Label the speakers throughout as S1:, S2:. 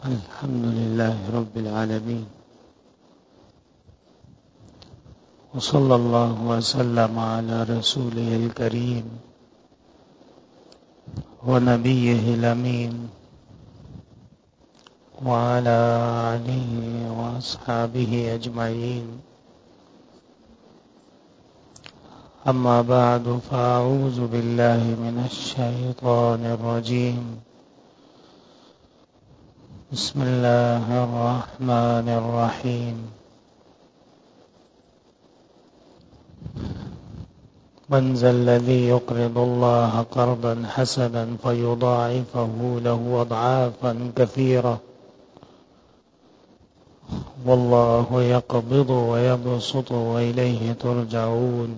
S1: الحمد لله رب العالمين، وصلى الله وسلم على رسوله الكريم ونبيه الأمين وعلى آله وأصحابه أجمعين. أما بعد، فأعوذ بالله من الشيطان الرجيم. بسم الله الرحمن الرحيم. من ذا الذي يقرض الله قرضا حسنا فيضاعفه له أضعافا كثيرة والله يقبض ويبسط وإليه ترجعون.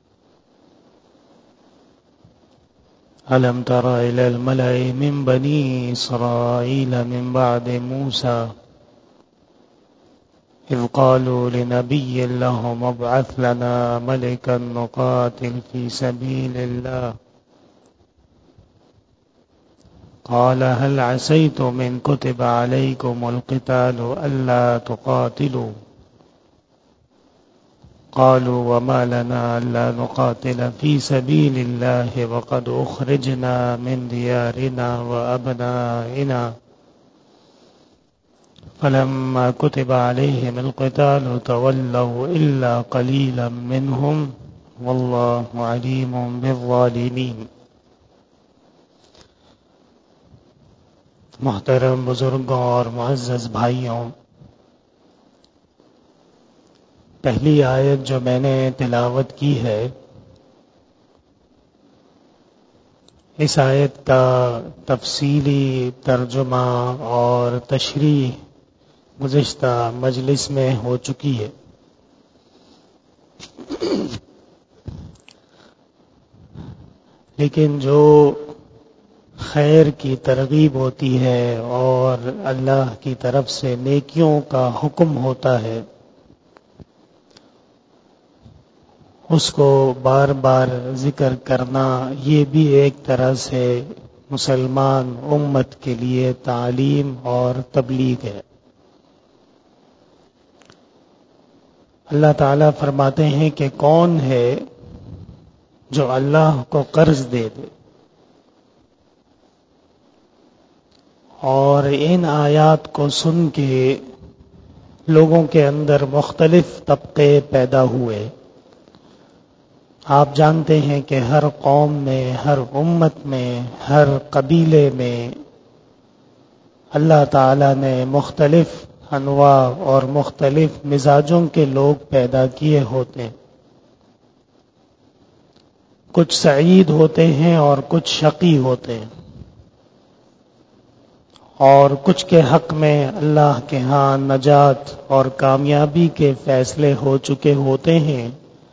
S1: ألم تر إلى الملأ من بني إسرائيل من بعد موسى إذ قالوا لنبي لهم ابعث لنا ملكا نقاتل في سبيل الله قال هل عسيتم إن كتب عليكم القتال ألا تقاتلوا قالوا وما لنا ألا نقاتل في سبيل الله وقد أخرجنا من ديارنا وأبنائنا فلما كتب عليهم القتال تولوا إلا قليلا منهم والله عليم بالظالمين. محترم بزرگوں اور معزز بھائیوں، پہلی آیت جو میں نے تلاوت کی ہے، اس آیت کا تفصیلی ترجمہ اور تشریح گزشتہ مجلس میں ہو چکی ہے، لیکن جو خیر کی ترغیب ہوتی ہے اور اللہ کی طرف سے نیکیوں کا حکم ہوتا ہے، اس کو بار بار ذکر کرنا یہ بھی ایک طرح سے مسلمان امت کے لیے تعلیم اور تبلیغ ہے۔ اللہ تعالیٰ فرماتے ہیں کہ کون ہے جو اللہ کو قرض دے دے، اور ان آیات کو سن کے لوگوں کے اندر مختلف طبقے پیدا ہوئے۔ آپ جانتے ہیں کہ ہر قوم میں، ہر امت میں، ہر قبیلے میں اللہ تعالیٰ نے مختلف انواع اور مختلف مزاجوں کے لوگ پیدا کیے ہوتے ہیں۔ کچھ سعید ہوتے ہیں اور کچھ شقی ہوتے ہیں، اور کچھ کے حق میں اللہ کے ہاں نجات اور کامیابی کے فیصلے ہو چکے ہوتے ہیں،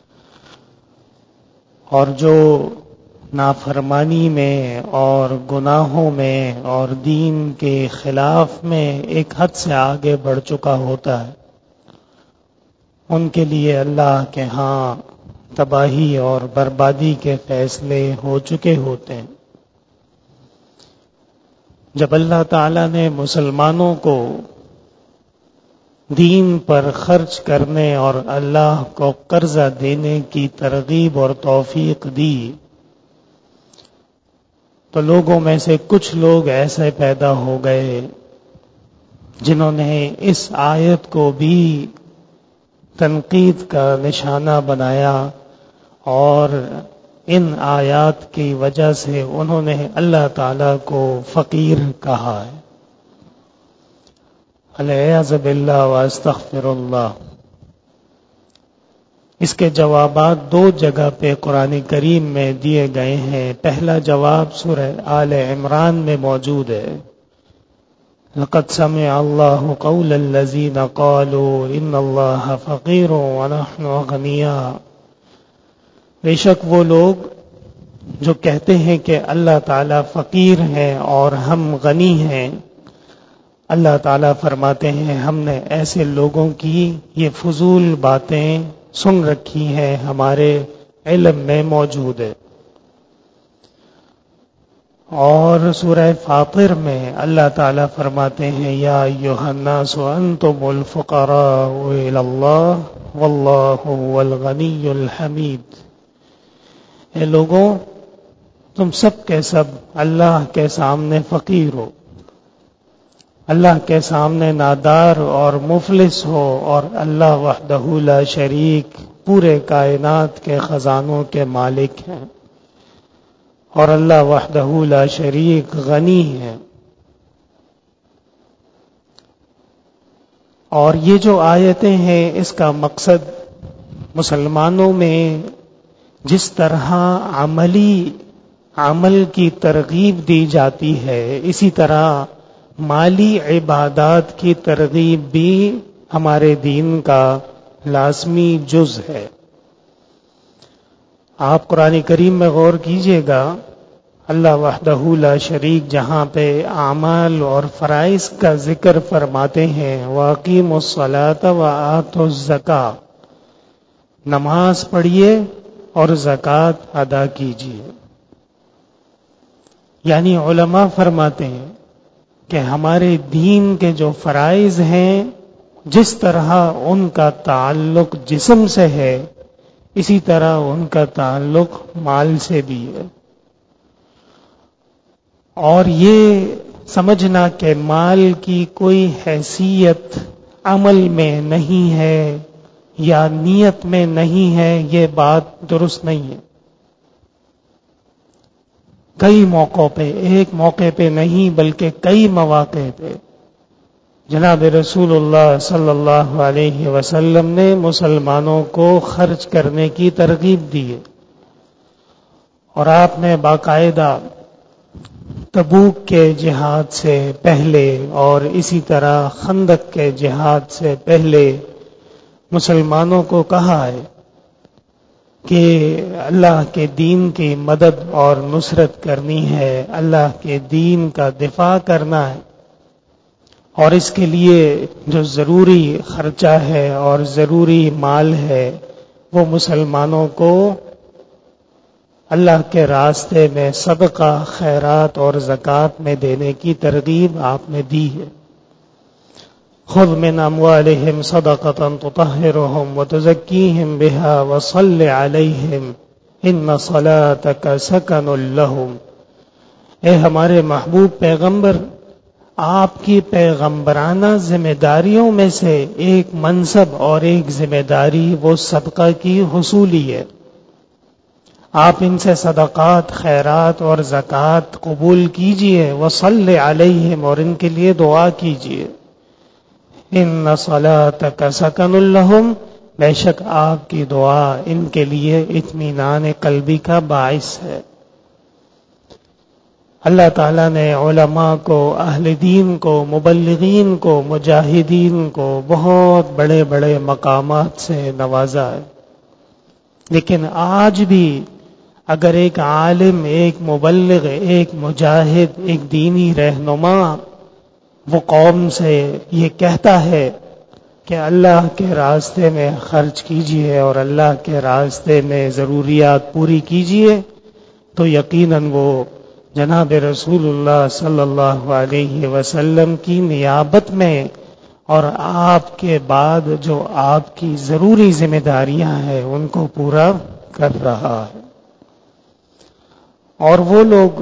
S1: اور جو نافرمانی میں اور گناہوں میں اور دین کے خلاف میں ایک حد سے آگے بڑھ چکا ہوتا ہے، ان کے لیے اللہ کے ہاں تباہی اور بربادی کے فیصلے ہو چکے ہوتے ہیں۔ جب اللہ تعالیٰ نے مسلمانوں کو دین پر خرچ کرنے اور اللہ کو قرضہ دینے کی ترغیب اور توفیق دی، تو لوگوں میں سے کچھ لوگ ایسے پیدا ہو گئے جنہوں نے اس آیت کو بھی تنقید کا نشانہ بنایا، اور ان آیات کی وجہ سے انہوں نے اللہ تعالیٰ کو فقیر کہا ہے۔ العیاذ باللہ واستغفر اللہ۔ اس کے جوابات دو جگہ پہ قرآن کریم میں دیے گئے ہیں۔ پہلا جواب سورہ آل عمران میں موجود ہے، لقد سمع اللہ قول الذین قالوا ان اللہ فقیر ونحن اغنیاء۔ بے شک وہ لوگ جو کہتے ہیں کہ اللہ تعالیٰ فقیر ہیں اور ہم غنی ہیں، اللہ تعالیٰ فرماتے ہیں ہم نے ایسے لوگوں کی یہ فضول باتیں سن رکھی ہیں، ہمارے علم میں موجود ہے۔ اور سورہ فاطر میں اللہ تعالیٰ فرماتے ہیں یا ایھا الناس انتم الفقراء الی اللہ واللہ هو الغنی الحمید، اے لوگوں تم سب کے سب اللہ کے سامنے فقیر ہو، اللہ کے سامنے نادار اور مفلس ہو، اور اللہ وحدہ لا شریک پورے کائنات کے خزانوں کے مالک ہیں، اور اللہ وحدہ لا شریک غنی ہے۔ اور یہ جو آیتیں ہیں اس کا مقصد مسلمانوں میں جس طرح عمل کی ترغیب دی جاتی ہے، اسی طرح مالی عبادات کی ترغیب بھی ہمارے دین کا لازمی جز ہے۔ آپ قرآن کریم میں غور کیجئے گا، اللہ وحدہ لا شریک جہاں پہ اعمال اور فرائض کا ذکر فرماتے ہیں وَأَقِيمُوا الصَّلَاةَ وَآتُوا الزَّكَاةَ، نماز پڑھیے اور زکوٰۃ ادا کیجیے۔ یعنی علماء فرماتے ہیں کہ ہمارے دین کے جو فرائض ہیں جس طرح ان کا تعلق جسم سے ہے، اسی طرح ان کا تعلق مال سے بھی ہے۔ اور یہ سمجھنا کہ مال کی کوئی حیثیت عمل میں نہیں ہے یا نیت میں نہیں ہے، یہ بات درست نہیں ہے۔ کئی موقعوں پہ، ایک موقع پہ نہیں بلکہ کئی مواقع پہ جناب رسول اللہ صلی اللہ علیہ وسلم نے مسلمانوں کو خرچ کرنے کی ترغیب دی ہے، اور آپ نے باقاعدہ تبوک کے جہاد سے پہلے اور اسی طرح خندق کے جہاد سے پہلے مسلمانوں کو کہا ہے کہ اللہ کے دین کی مدد اور نصرت کرنی ہے، اللہ کے دین کا دفاع کرنا ہے، اور اس کے لیے جو ضروری خرچہ ہے اور ضروری مال ہے وہ مسلمانوں کو اللہ کے راستے میں صدقہ، خیرات اور زکوٰۃ میں دینے کی ترغیب آپ نے دی ہے۔ خذ من اموالہم صدقۃ تطہرہم وتزکیہم بہا وصل علیہم ان صلاتک سکن لہم۔ اے ہمارے محبوب پیغمبر، آپ کی پیغمبرانہ ذمہ داریوں میں سے ایک منصب اور ایک ذمہ داری وہ صدقہ کی حصولی ہے۔ آپ ان سے صدقات، خیرات اور زکوٰۃ قبول کیجئے، وصل علیہم، اور ان کے لیے دعا کیجئے۔ ان صلاتک سکن لہم، بے شک آپ کی دعا ان کے لیے اطمینان قلبی کا باعث ہے۔ اللہ تعالیٰ نے علماء کو، اہل دین کو، مبلغین کو، مجاہدین کو بہت بڑے بڑے مقامات سے نوازا ہے، لیکن آج بھی اگر ایک عالم، ایک مبلغ، ایک مجاہد، ایک دینی رہنما وہ قوم سے یہ کہتا ہے کہ اللہ کے راستے میں خرچ کیجیے اور اللہ کے راستے میں ضروریات پوری کیجیے، تو یقیناً وہ جناب رسول اللہ صلی اللہ علیہ وسلم کی نیابت میں اور آپ کے بعد جو آپ کی ضروری ذمہ داریاں ہیں ان کو پورا کر رہا ہے۔ اور وہ لوگ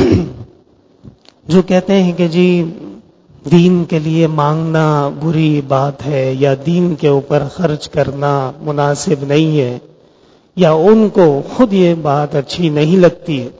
S1: جو کہتے ہیں کہ جی دین کے لیے مانگنا بری بات ہے یا دین کے اوپر خرچ کرنا مناسب نہیں ہے، یا ان کو خود یہ بات اچھی نہیں لگتی ہے،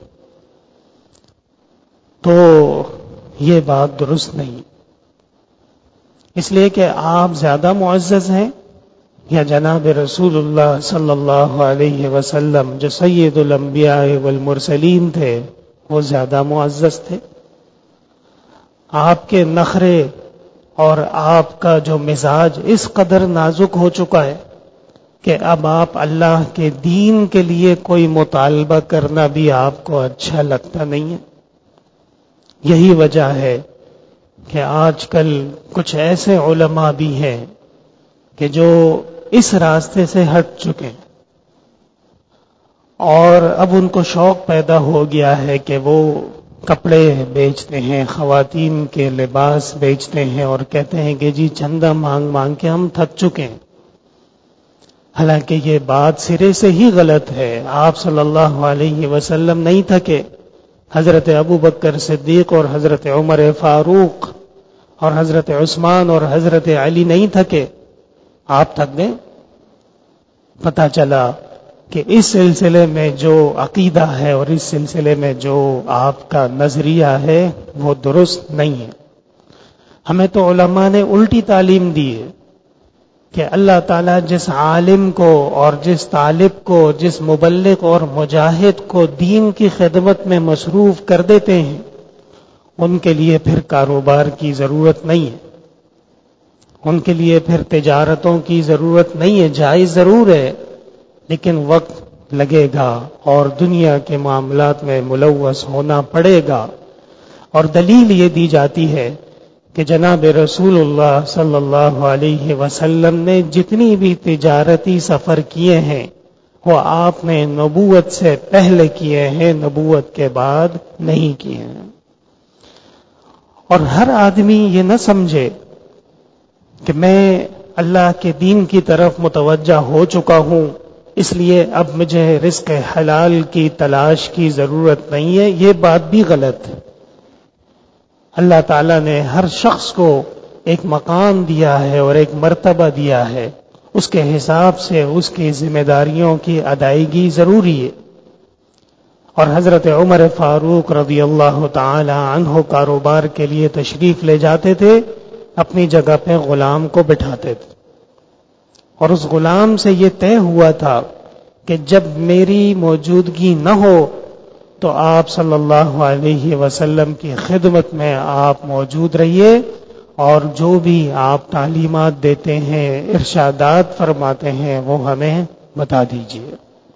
S1: تو یہ بات درست نہیں، اس لیے کہ آپ زیادہ معزز ہیں یا جناب رسول اللہ صلی اللہ علیہ وسلم جو سید الانبیاء والمرسلین تھے وہ زیادہ معزز تھے؟ آپ کے نخرے اور آپ کا جو مزاج اس قدر نازک ہو چکا ہے کہ اب آپ اللہ کے دین کے لیے کوئی مطالبہ کرنا بھی آپ کو اچھا لگتا نہیں ہے۔ یہی وجہ ہے کہ آج کل کچھ ایسے علماء بھی ہیں کہ جو اس راستے سے ہٹ چکے ہیں اور اب ان کو شوق پیدا ہو گیا ہے کہ وہ کپڑے بیچتے ہیں، خواتین کے لباس بیچتے ہیں اور کہتے ہیں کہ جی چندہ مانگ مانگ کے ہم تھک چکے ہیں. حالانکہ یہ بات سرے سے ہی غلط ہے. آپ صلی اللہ علیہ وسلم نہیں تھکے، حضرت ابو بکر صدیق اور حضرت عمر فاروق اور حضرت عثمان اور حضرت علی نہیں تھکے. آپ تھک گئے. پتہ چلا کہ اس سلسلے میں جو عقیدہ ہے اور اس سلسلے میں جو آپ کا نظریہ ہے وہ درست نہیں ہے. ہمیں تو علماء نے الٹی تعلیم دی ہے کہ اللہ تعالیٰ جس عالم کو اور جس طالب کو، جس مبلغ اور مجاہد کو دین کی خدمت میں مصروف کر دیتے ہیں، ان کے لیے پھر کاروبار کی ضرورت نہیں ہے، ان کے لیے پھر تجارتوں کی ضرورت نہیں ہے. جائز ضرور ہے لیکن وقت لگے گا اور دنیا کے معاملات میں ملوث ہونا پڑے گا. اور دلیل یہ دی جاتی ہے کہ جناب رسول اللہ صلی اللہ علیہ وسلم نے جتنی بھی تجارتی سفر کیے ہیں وہ آپ نے نبوت سے پہلے کیے ہیں، نبوت کے بعد نہیں کیے ہیں. اور ہر آدمی یہ نہ سمجھے کہ میں اللہ کے دین کی طرف متوجہ ہو چکا ہوں اس لیے اب مجھے رزق حلال کی تلاش کی ضرورت نہیں ہے. یہ بات بھی غلط ہے. اللہ تعالیٰ نے ہر شخص کو ایک مقام دیا ہے اور ایک مرتبہ دیا ہے، اس کے حساب سے اس کی ذمہ داریوں کی ادائیگی ضروری ہے. اور حضرت عمر فاروق رضی اللہ تعالی عنہ کاروبار کے لیے تشریف لے جاتے تھے، اپنی جگہ پہ غلام کو بٹھاتے تھے اور اس غلام سے یہ طے ہوا تھا کہ جب میری موجودگی نہ ہو تو آپ صلی اللہ علیہ وسلم کی خدمت میں آپ موجود رہیے اور جو بھی آپ تعلیمات دیتے ہیں، ارشادات فرماتے ہیں وہ ہمیں بتا دیجیے.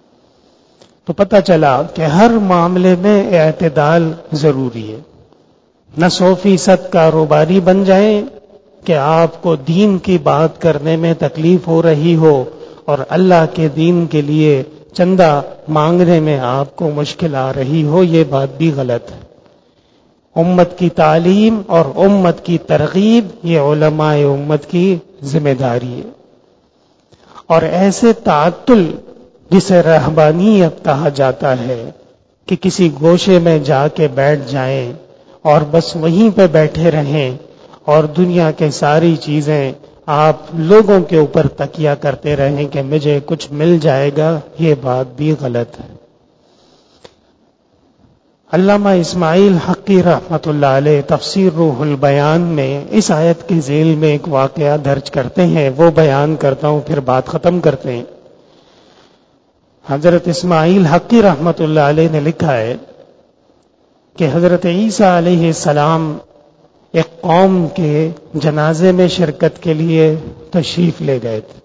S1: تو پتہ چلا کہ ہر معاملے میں اعتدال ضروری ہے. نہ 100% کاروباری بن جائیں کہ آپ کو دین کی بات کرنے میں تکلیف ہو رہی ہو اور اللہ کے دین کے لیے چندہ مانگنے میں آپ کو مشکل آ رہی ہو. یہ بات بھی غلط ہے. امت کی تعلیم اور امت کی ترغیب یہ علماء امت کی ذمہ داری ہے. اور ایسے تعطل جسے رہبانیت کہا جاتا ہے کہ کسی گوشے میں جا کے بیٹھ جائیں اور بس وہیں پہ بیٹھے رہیں اور دنیا کے ساری چیزیں آپ لوگوں کے اوپر تکیہ کرتے رہیں کہ مجھے کچھ مل جائے گا، یہ بات بھی غلط ہے. علامہ اسماعیل حقی رحمۃ اللہ علیہ تفسیر روح البیان میں اس آیت کے ذیل میں ایک واقعہ درج کرتے ہیں، وہ بیان کرتا ہوں پھر بات ختم کرتے ہیں. حضرت اسماعیل حقی رحمۃ اللہ علیہ نے لکھا ہے کہ حضرت عیسیٰ علیہ السلام ایک قوم کے جنازے میں شرکت کے لیے تشریف لے گئے تھے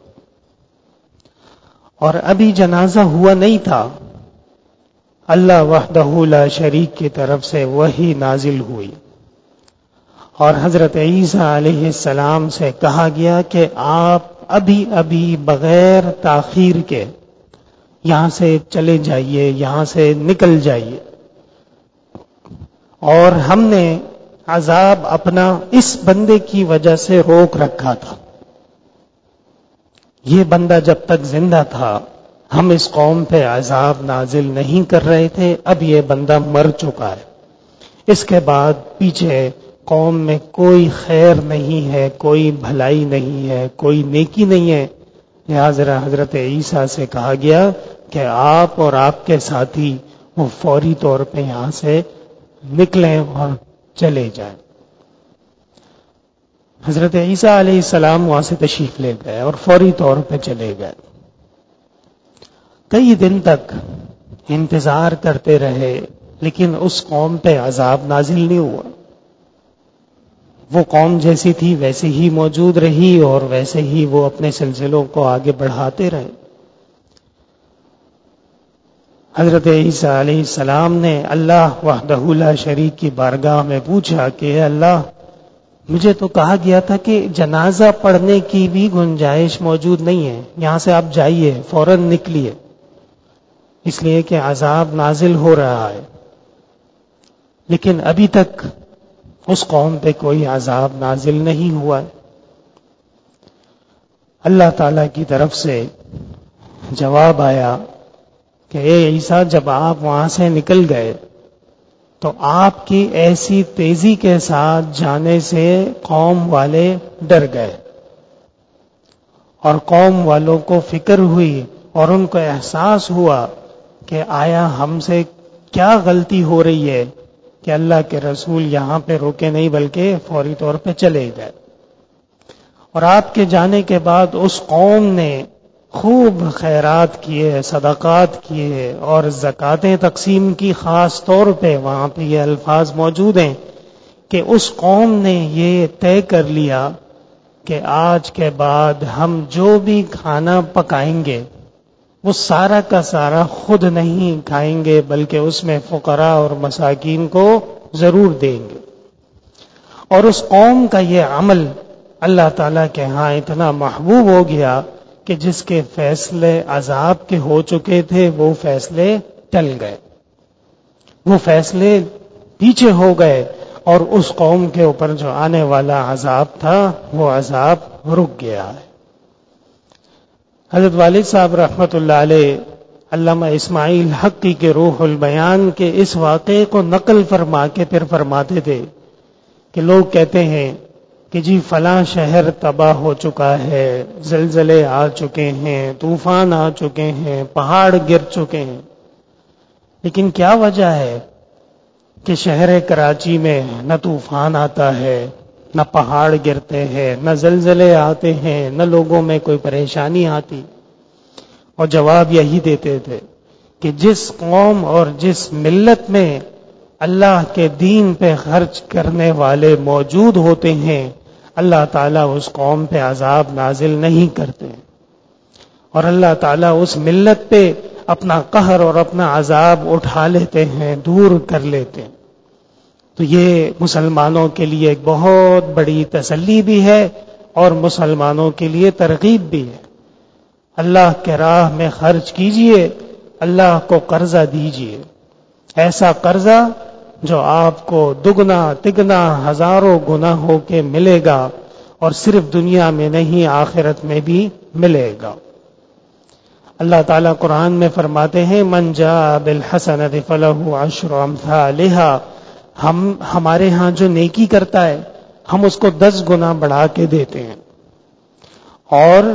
S1: اور ابھی جنازہ ہوا نہیں تھا. اللہ وحدہ لا شریک کی طرف سے وحی نازل ہوئی اور حضرت عیسیٰ علیہ السلام سے کہا گیا کہ آپ ابھی بغیر تاخیر کے یہاں سے چلے جائیے، یہاں سے نکل جائیے. اور ہم نے عذاب اپنا اس بندے کی وجہ سے روک رکھا تھا. یہ بندہ جب تک زندہ تھا ہم اس قوم پہ عذاب نازل نہیں کر رہے تھے، اب یہ بندہ مر چکا ہے. اس کے بعد پیچھے قوم میں کوئی خیر نہیں ہے، کوئی بھلائی نہیں ہے، کوئی نیکی نہیں ہے. لہذا حضرت عیسیٰ سے کہا گیا کہ آپ اور آپ کے ساتھی وہ فوری طور پہ یہاں سے نکلیں اور چلے جائیں. حضرت عیسیٰ علیہ السلام وہاں سے تشریف لے گئے اور فوری طور پہ چلے گئے. کئی دن تک انتظار کرتے رہے لیکن اس قوم پہ عذاب نازل نہیں ہوا. وہ قوم جیسی تھی ویسے ہی موجود رہی اور ویسے ہی وہ اپنے سلسلوں کو آگے بڑھاتے رہے. حضرت عیسیٰ علیہ السلام نے اللہ وحدہ لا شریک کی بارگاہ میں پوچھا کہ اے اللہ، مجھے تو کہا گیا تھا کہ جنازہ پڑھنے کی بھی گنجائش موجود نہیں ہے، یہاں سے آپ جائیے، فوراً نکلیے، اس لیے کہ عذاب نازل ہو رہا ہے. لیکن ابھی تک اس قوم پہ کوئی عذاب نازل نہیں ہوا ہے۔ اللہ تعالی کی طرف سے جواب آیا کہ اے عیسیٰ، جب آپ وہاں سے نکل گئے تو آپ کی ایسی تیزی کے ساتھ جانے سے قوم والے ڈر گئے، اور قوم والوں کو فکر ہوئی اور ان کو احساس ہوا کہ آیا ہم سے کیا غلطی ہو رہی ہے کہ اللہ کے رسول یہاں پہ رکے نہیں بلکہ فوری طور پہ چلے گئے۔ اور آپ کے جانے کے بعد اس قوم نے خوب خیرات کیے، صدقات کیے اور زکاتیں تقسیم کی۔ خاص طور پہ وہاں پہ یہ الفاظ موجود ہیں کہ اس قوم نے یہ طے کر لیا کہ آج کے بعد ہم جو بھی کھانا پکائیں گے وہ سارا کا سارا خود نہیں کھائیں گے بلکہ اس میں فقراء اور مساکین کو ضرور دیں گے۔ اور اس قوم کا یہ عمل اللہ تعالیٰ کے ہاں اتنا محبوب ہو گیا کہ جس کے فیصلے عذاب کے ہو چکے تھے وہ فیصلے ٹل گئے، وہ فیصلے پیچھے ہو گئے، اور اس قوم کے اوپر جو آنے والا عذاب تھا وہ عذاب رک گیا ہے۔ حضرت والد صاحب رحمۃ اللہ علیہ علامہ اسماعیل حقی کے روح البیان کے اس واقعے کو نقل فرما کے پھر فرماتے تھے کہ لوگ کہتے ہیں کہ جی فلاں شہر تباہ ہو چکا ہے، زلزلے آ چکے ہیں، طوفان آ چکے ہیں، پہاڑ گر چکے ہیں، لیکن کیا وجہ ہے کہ شہر کراچی میں نہ طوفان آتا ہے، نہ پہاڑ گرتے ہیں، نہ زلزلے آتے ہیں، نہ لوگوں میں کوئی پریشانی آتی؟ اور جواب یہی دیتے تھے کہ جس قوم اور جس ملت میں اللہ کے دین پہ خرچ کرنے والے موجود ہوتے ہیں اللہ تعالیٰ اس قوم پہ عذاب نازل نہیں کرتے، اور اللہ تعالیٰ اس ملت پہ اپنا قہر اور اپنا عذاب اٹھا لیتے ہیں، دور کر لیتے ہیں۔ تو یہ مسلمانوں کے لیے ایک بہت بڑی تسلی بھی ہے اور مسلمانوں کے لیے ترغیب بھی ہے۔ اللہ کے راہ میں خرچ کیجئے، اللہ کو قرضہ دیجئے، ایسا قرضہ جو آپ کو دگنا تگنا ہزاروں گنا ہو کے ملے گا، اور صرف دنیا میں نہیں آخرت میں بھی ملے گا۔ اللہ تعالیٰ قرآن میں فرماتے ہیں من جاء بالحسنۃ فلہ عشر امثالھا، ہمارے ہاں جو نیکی کرتا ہے ہم اس کو 10 گنا بڑھا کے دیتے ہیں۔ اور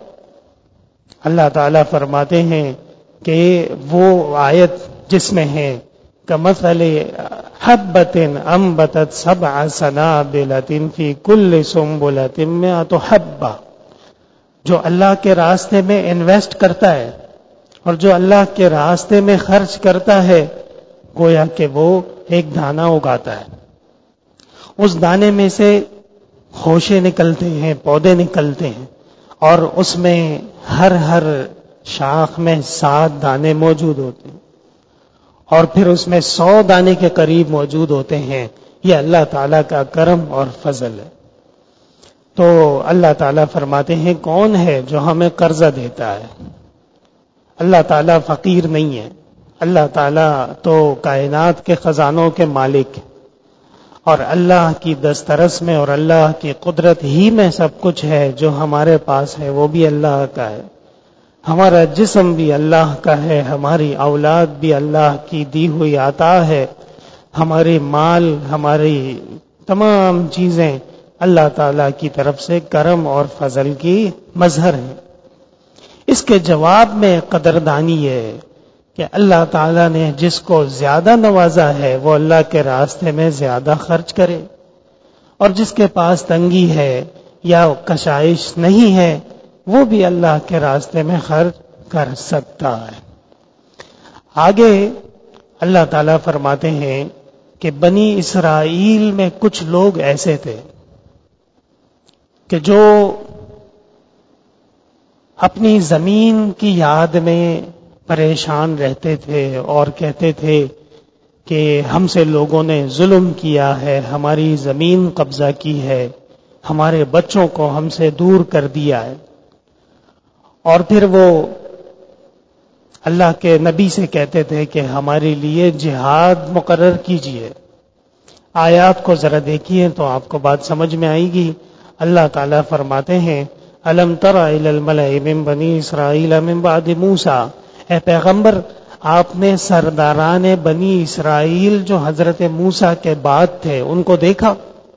S1: اللہ تعالیٰ فرماتے ہیں کہ وہ آیت جس میں ہے کمثل حبۃ انبتت 7 سنابل فی کل سنبلۃ 100 حبۃ، جو اللہ کے راستے میں انویسٹ کرتا ہے اور جو اللہ کے راستے میں خرچ کرتا ہے گویا کہ وہ ایک دانہ اگاتا ہے، اس دانے میں سے خوشے نکلتے ہیں، پودے نکلتے ہیں، اور اس میں ہر شاخ میں 7 دانے موجود ہوتے ہیں، اور پھر اس میں 100 دانے کے قریب موجود ہوتے ہیں۔ یہ اللہ تعالیٰ کا کرم اور فضل ہے۔ تو اللہ تعالیٰ فرماتے ہیں کون ہے جو ہمیں قرضہ دیتا ہے؟ اللہ تعالیٰ فقیر نہیں ہے، اللہ تعالیٰ تو کائنات کے خزانوں کے مالک ہے، اور اللہ کی دسترس میں اور اللہ کی قدرت ہی میں سب کچھ ہے۔ جو ہمارے پاس ہے وہ بھی اللہ کا ہے، ہمارا جسم بھی اللہ کا ہے، ہماری اولاد بھی اللہ کی دی ہوئی عطا ہے، ہمارے مال، ہماری تمام چیزیں اللہ تعالیٰ کی طرف سے کرم اور فضل کی مظہر ہیں۔ اس کے جواب میں قدردانی ہے کہ اللہ تعالیٰ نے جس کو زیادہ نوازا ہے وہ اللہ کے راستے میں زیادہ خرچ کرے، اور جس کے پاس تنگی ہے یا کشائش نہیں ہے وہ بھی اللہ کے راستے میں خرچ کر سکتا ہے۔ آگے اللہ تعالیٰ فرماتے ہیں کہ بنی اسرائیل میں کچھ لوگ ایسے تھے کہ جو اپنی زمین کی یاد میں پریشان رہتے تھے اور کہتے تھے کہ ہم سے لوگوں نے ظلم کیا ہے، ہماری زمین قبضہ کی ہے، ہمارے بچوں کو ہم سے دور کر دیا ہے، اور پھر وہ اللہ کے نبی سے کہتے تھے کہ ہمارے لیے جہاد مقرر کیجیے، آیات کو ذرا دیکھیے تو آپ کو بات سمجھ میں آئے گی۔ اللہ تعالیٰ فرماتے ہیں الم تر الی الملأ من بنی اسرائیل من بعد موسیٰ، اے پیغمبر آپ نے سرداران بنی اسرائیل جو حضرت موسیٰ کے بعد تھے ان کو دیکھا؟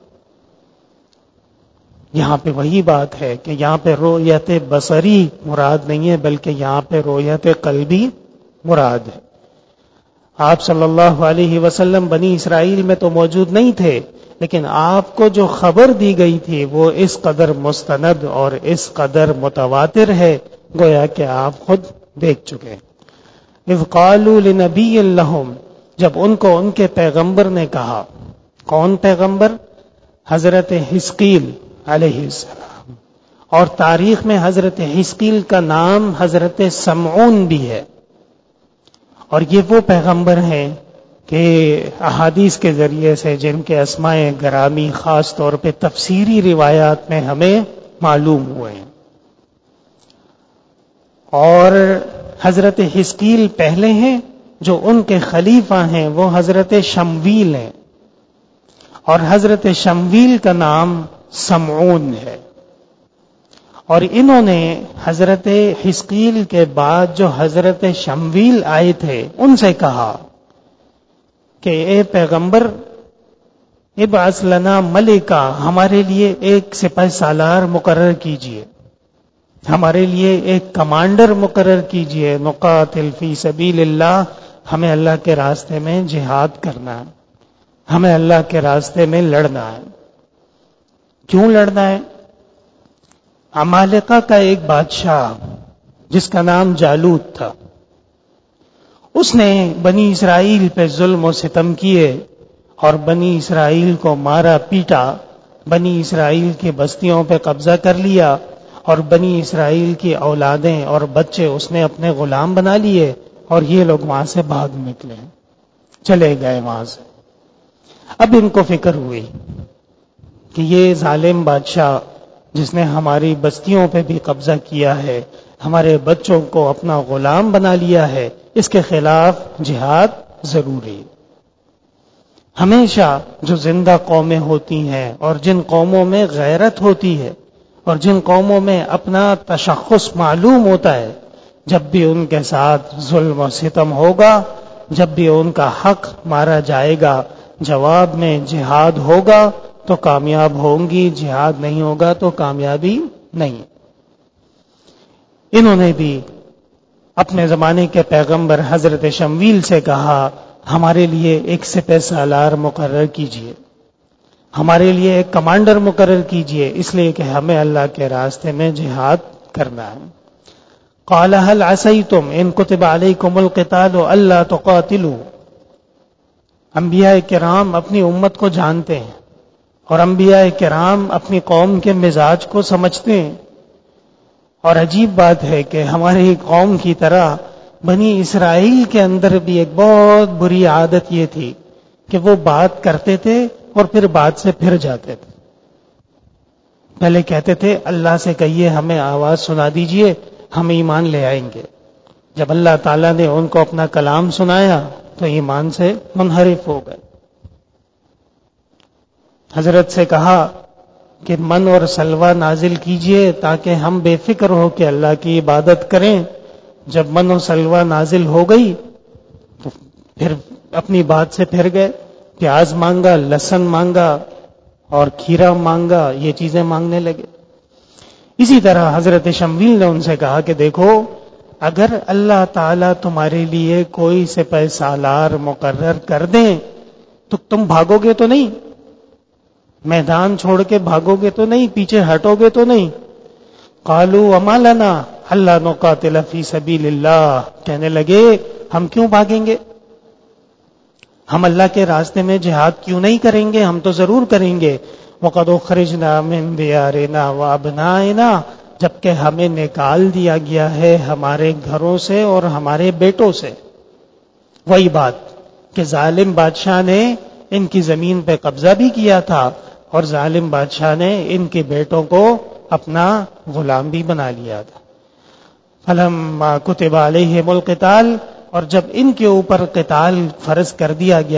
S1: یہاں پہ وہی بات ہے کہ یہاں پہ رؤیت بصری مراد نہیں ہے، بلکہ یہاں پہ رؤیت قلبی مراد ہے۔ آپ صلی اللہ علیہ وسلم بنی اسرائیل میں تو موجود نہیں تھے، لیکن آپ کو جو خبر دی گئی تھی وہ اس قدر مستند اور اس قدر متواتر ہے گویا کہ آپ خود دیکھ چکے۔ اذ قالوا لنبی لہم، جب ان کو ان کے پیغمبر نے کہا۔ کون پیغمبر؟ حضرت حزقیل علیہ السلام، اور تاریخ میں حضرت حزقیل کا نام حضرت سمعون بھی ہے، اور یہ وہ پیغمبر ہیں کہ احادیث کے ذریعے سے جن کے اسماء گرامی خاص طور پہ تفسیری روایات میں ہمیں معلوم ہوئے ہیں۔ اور حضرت حزقیل پہلے ہیں، جو ان کے خلیفہ ہیں وہ حضرت شمویل ہیں، اور حضرت شمویل کا نام سمعون ہے۔ اور انہوں نے حضرت حزقیل کے بعد جو حضرت شمویل آئے تھے ان سے کہا کہ اے پیغمبر ابعث لنا ملکا، ہمارے لیے ایک سپہ سالار مقرر کیجئے، ہمارے لیے ایک کمانڈر مقرر کیجئے، نقاتل فی سبیل اللہ، ہمیں اللہ کے راستے میں جہاد کرنا ہے، ہمیں اللہ کے راستے میں لڑنا ہے۔ کیوں لڑنا ہے؟ عمالقہ کا ایک بادشاہ جس کا نام جالوت تھا، اس نے بنی اسرائیل پہ ظلم و ستم کیے اور بنی اسرائیل کو مارا پیٹا، بنی اسرائیل کی بستیوں پہ قبضہ کر لیا، اور بنی اسرائیل کی اولادیں اور بچے اس نے اپنے غلام بنا لیے، اور یہ لوگ وہاں سے بھاگ نکلے، چلے گئے وہاں سے۔ اب ان کو فکر ہوئی کہ یہ ظالم بادشاہ جس نے ہماری بستیوں پہ بھی قبضہ کیا ہے، ہمارے بچوں کو اپنا غلام بنا لیا ہے، اس کے خلاف جہاد ضروری ہے۔ ہمیشہ جو زندہ قومیں ہوتی ہیں اور جن قوموں میں غیرت ہوتی ہے اور جن قوموں میں اپنا تشخص معلوم ہوتا ہے، جب بھی ان کے ساتھ ظلم و ستم ہوگا، جب بھی ان کا حق مارا جائے گا، جواب میں جہاد ہوگا تو کامیاب ہوں گی، جہاد نہیں ہوگا تو کامیابی نہیں۔ انہوں نے بھی اپنے زمانے کے پیغمبر حضرت شمویل سے کہا ہمارے لیے ایک سپہ سالار مقرر کیجئے، ہمارے لیے ایک کمانڈر مقرر کیجئے، اس لیے کہ ہمیں اللہ کے راستے میں جہاد کرنا ہے۔ قال هل عسیتم ان کتب علیکم القتال الا تقاتلوا، انبیاء کرام اپنی امت کو جانتے ہیں اور انبیاء کرام اپنی قوم کے مزاج کو سمجھتے ہیں، اور عجیب بات ہے کہ ہماری قوم کی طرح بنی اسرائیل کے اندر بھی ایک بہت بری عادت یہ تھی کہ وہ بات کرتے تھے اور پھر بات سے پھر جاتے تھے۔ پہلے کہتے تھے اللہ سے کہیے ہمیں آواز سنا دیجئے، ہم ایمان لے آئیں گے۔ جب اللہ تعالیٰ نے ان کو اپنا کلام سنایا تو ایمان سے منحرف ہو گئے۔ حضرت سے کہا کہ من اور سلوہ نازل کیجئے تاکہ ہم بے فکر ہو کہ اللہ کی عبادت کریں۔ جب من و سلوہ نازل ہو گئی تو پھر اپنی بات سے پھر گئے، پیاز مانگا، لہسن مانگا اور کھیرا مانگا، یہ چیزیں مانگنے لگے۔ اسی طرح حضرت شمویل نے ان سے کہا کہ دیکھو اگر اللہ تعالیٰ تمہارے لیے کوئی سپہ سالار مقرر کر دیں تو تم بھاگو گے تو نہیں، میدان چھوڑ کے بھاگو گے تو نہیں، پیچھے ہٹو گے تو نہیں۔ قالوا وما لنا الا نقاتل فی سبیل اللہ، کہنے لگے ہم کیوں بھاگیں گے، ہم اللہ کے راستے میں جہاد کیوں نہیں کریں گے، ہم تو ضرور کریں گے۔ وقد اخرجنا من دیارنا وابنائنا، جبکہ ہمیں نکال دیا گیا ہے ہمارے گھروں سے اور ہمارے بیٹوں سے۔ وہی بات کہ ظالم بادشاہ نے ان کی زمین پہ قبضہ بھی کیا تھا اور ظالم بادشاہ نے ان کے بیٹوں کو اپنا غلام بھی بنا لیا تھا۔ فلما کتب علیہم القتال، اور جب ان کے اوپر قتال فرض کر دیا گیا،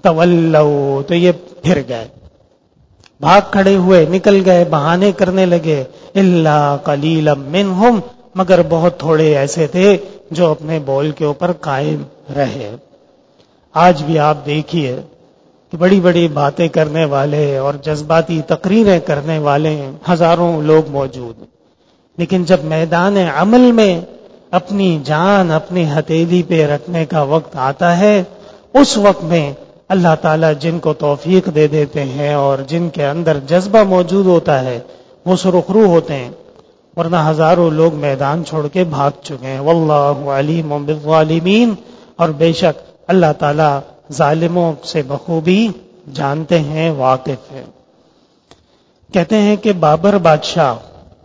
S1: تولوا، تو یہ پھر گئے، بھاگ کھڑے ہوئے، نکل گئے، بہانے کرنے لگے. الا قلیلا منہم، مگر بہت تھوڑے ایسے تھے جو اپنے بول کے اوپر قائم رہے. آج بھی آپ دیکھیے کہ بڑی بڑی باتیں کرنے والے اور جذباتی تقریریں کرنے والے ہزاروں لوگ موجود ہیں، لیکن جب میدان عمل میں اپنی جان اپنی ہتھیلی پہ رکھنے کا وقت آتا ہے، اس وقت میں اللہ تعالیٰ جن کو توفیق دے دیتے ہیں اور جن کے اندر جذبہ موجود ہوتا ہے وہ سرخرو ہوتے ہیں، ورنہ ہزاروں لوگ میدان چھوڑ کے بھاگ چکے ہیں. واللہ علیم بالظالمین، اور بے شک اللہ تعالیٰ ظالموں سے بخوبی جانتے ہیں، واقف ہیں. کہتے ہیں کہ بابر بادشاہ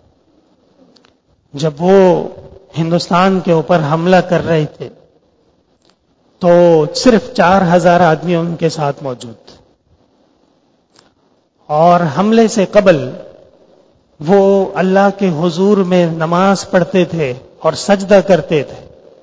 S1: جب وہ ہندوستان کے اوپر حملہ کر رہے تھے تو صرف 4000 آدمی ان کے ساتھ موجود تھے، اور حملے سے قبل وہ اللہ کے حضور میں نماز پڑھتے تھے اور سجدہ کرتے تھے،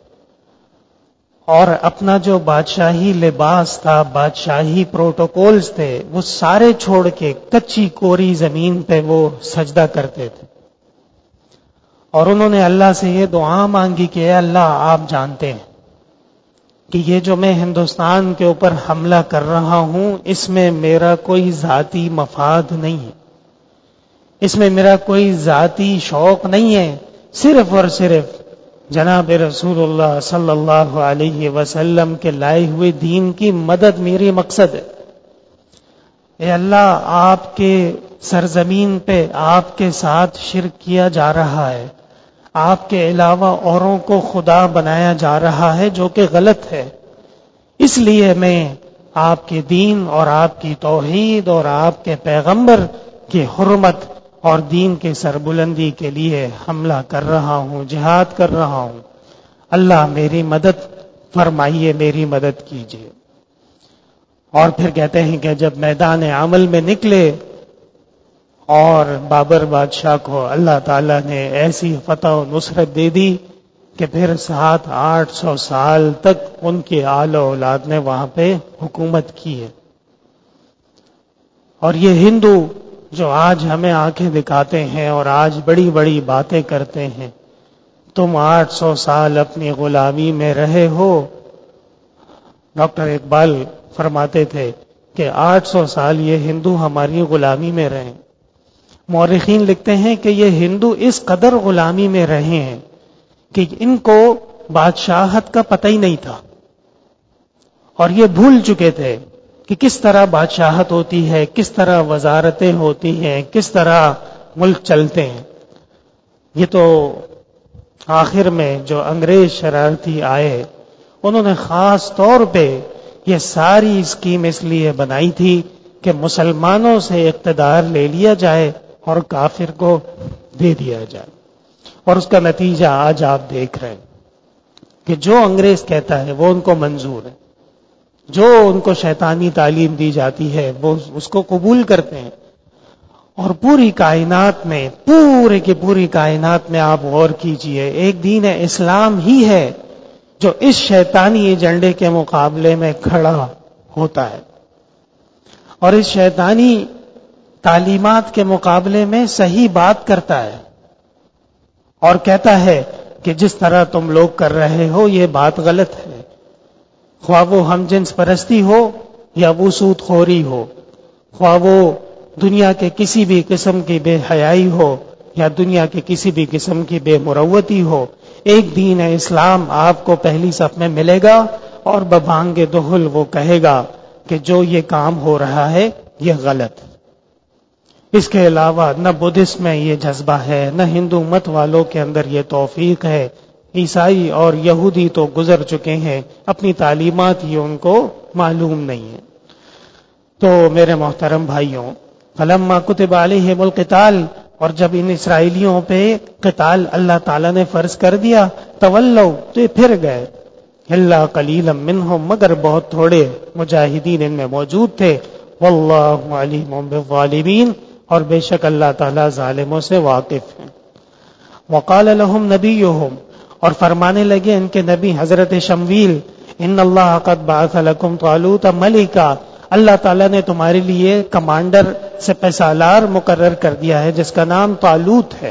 S1: اور اپنا جو بادشاہی لباس تھا، بادشاہی پروٹوکولز تھے، وہ سارے چھوڑ کے کچی کوری زمین پہ وہ سجدہ کرتے تھے. اور انہوں نے اللہ سے یہ دعا مانگی کہ اے اللہ، آپ جانتے ہیں کہ یہ جو میں ہندوستان کے اوپر حملہ کر رہا ہوں، اس میں میرا کوئی ذاتی مفاد نہیں ہے، اس میں میرا کوئی ذاتی شوق نہیں ہے، صرف اور صرف جناب رسول اللہ صلی اللہ علیہ وسلم کے لائے ہوئے دین کی مدد میری مقصد ہے. اے اللہ، آپ کے سرزمین پہ آپ کے ساتھ شرک کیا جا رہا ہے، آپ کے علاوہ اوروں کو خدا بنایا جا رہا ہے، جو کہ غلط ہے. اس لیے میں آپ کے دین اور آپ کی توحید اور آپ کے پیغمبر کی حرمت اور دین کے سربلندی کے لیے حملہ کر رہا ہوں، جہاد کر رہا ہوں. اللہ میری مدد فرمائیے، میری مدد کیجیے. اور پھر کہتے ہیں کہ جب میدان عمل میں نکلے اور بابر بادشاہ کو اللہ تعالیٰ نے ایسی فتح و نصرت دے دی کہ پھر 700-800 سال تک ان کی آل و اولاد نے وہاں پہ حکومت کی ہے. اور یہ ہندو جو آج ہمیں آنکھیں دکھاتے ہیں اور آج بڑی بڑی باتیں کرتے ہیں، تم 800 سال اپنی غلامی میں رہے ہو. ڈاکٹر اقبال فرماتے تھے کہ 800 سال یہ ہندو ہماری غلامی میں رہے. مورخین لکھتے ہیں کہ یہ ہندو اس قدر غلامی میں رہے ہیں کہ ان کو بادشاہت کا پتہ ہی نہیں تھا، اور یہ بھول چکے تھے کہ کس طرح بادشاہت ہوتی ہے، کس طرح وزارتیں ہوتی ہیں، کس طرح ملک چلتے ہیں. یہ تو آخر میں جو انگریز شرارتی آئے، انہوں نے خاص طور پہ یہ ساری اسکیم اس لیے بنائی تھی کہ مسلمانوں سے اقتدار لے لیا جائے اور کافر کو دے دیا جائے. اور اس کا نتیجہ آج آپ دیکھ رہے ہیں کہ جو انگریز کہتا ہے وہ ان کو منظور ہے، جو ان کو شیطانی تعلیم دی جاتی ہے وہ اس کو قبول کرتے ہیں. اور پوری کائنات میں، پورے کی پوری کائنات میں آپ غور کیجئے، ایک دین اسلام ہی ہے جو اس شیطانی ایجنڈے کے مقابلے میں کھڑا ہوتا ہے، اور اس شیطانی تعلیمات کے مقابلے میں صحیح بات کرتا ہے اور کہتا ہے کہ جس طرح تم لوگ کر رہے ہو یہ بات غلط ہے. خواہ وہ ہم جنس پرستی ہو یا وہ سود خوری ہو، خواہ وہ دنیا کے کسی بھی قسم کی بے حیائی ہو یا دنیا کے کسی بھی قسم کی بے مروتی ہو، ایک دین اسلام آپ کو پہلی صف میں ملے گا، اور ببانگ دہل وہ کہے گا کہ جو یہ کام ہو رہا ہے یہ غلط. اس کے علاوہ نہ بدھسم میں یہ جذبہ ہے، نہ ہندو مت والوں کے اندر یہ توفیق ہے. عیسائی اور یہودی تو گزر چکے ہیں، اپنی تعلیمات ہی ان کو معلوم نہیں ہے. تو میرے محترم بھائیوں، فلما کتب علیہم القتال، اور جب ان اسرائیلیوں پہ قتال اللہ تعالیٰ نے فرض کر دیا، تولوا، تو یہ پھر گئے. الا قلیلا منہم، مگر بہت تھوڑے مجاہدین ان میں موجود تھے. واللہ علیم بالظالمین، اور بے شک اللہ تعالیٰ ظالموں سے واقف ہیں. وقال لهم نبیہم، اور فرمانے لگے ان کے نبی حضرت شمویل، ان اللہ قد بعث لکم طالوت ملکا، اللہ تعالیٰ نے تمہارے لیے کمانڈر سپہ سالار مقرر کر دیا ہے جس کا نام طالوت ہے۔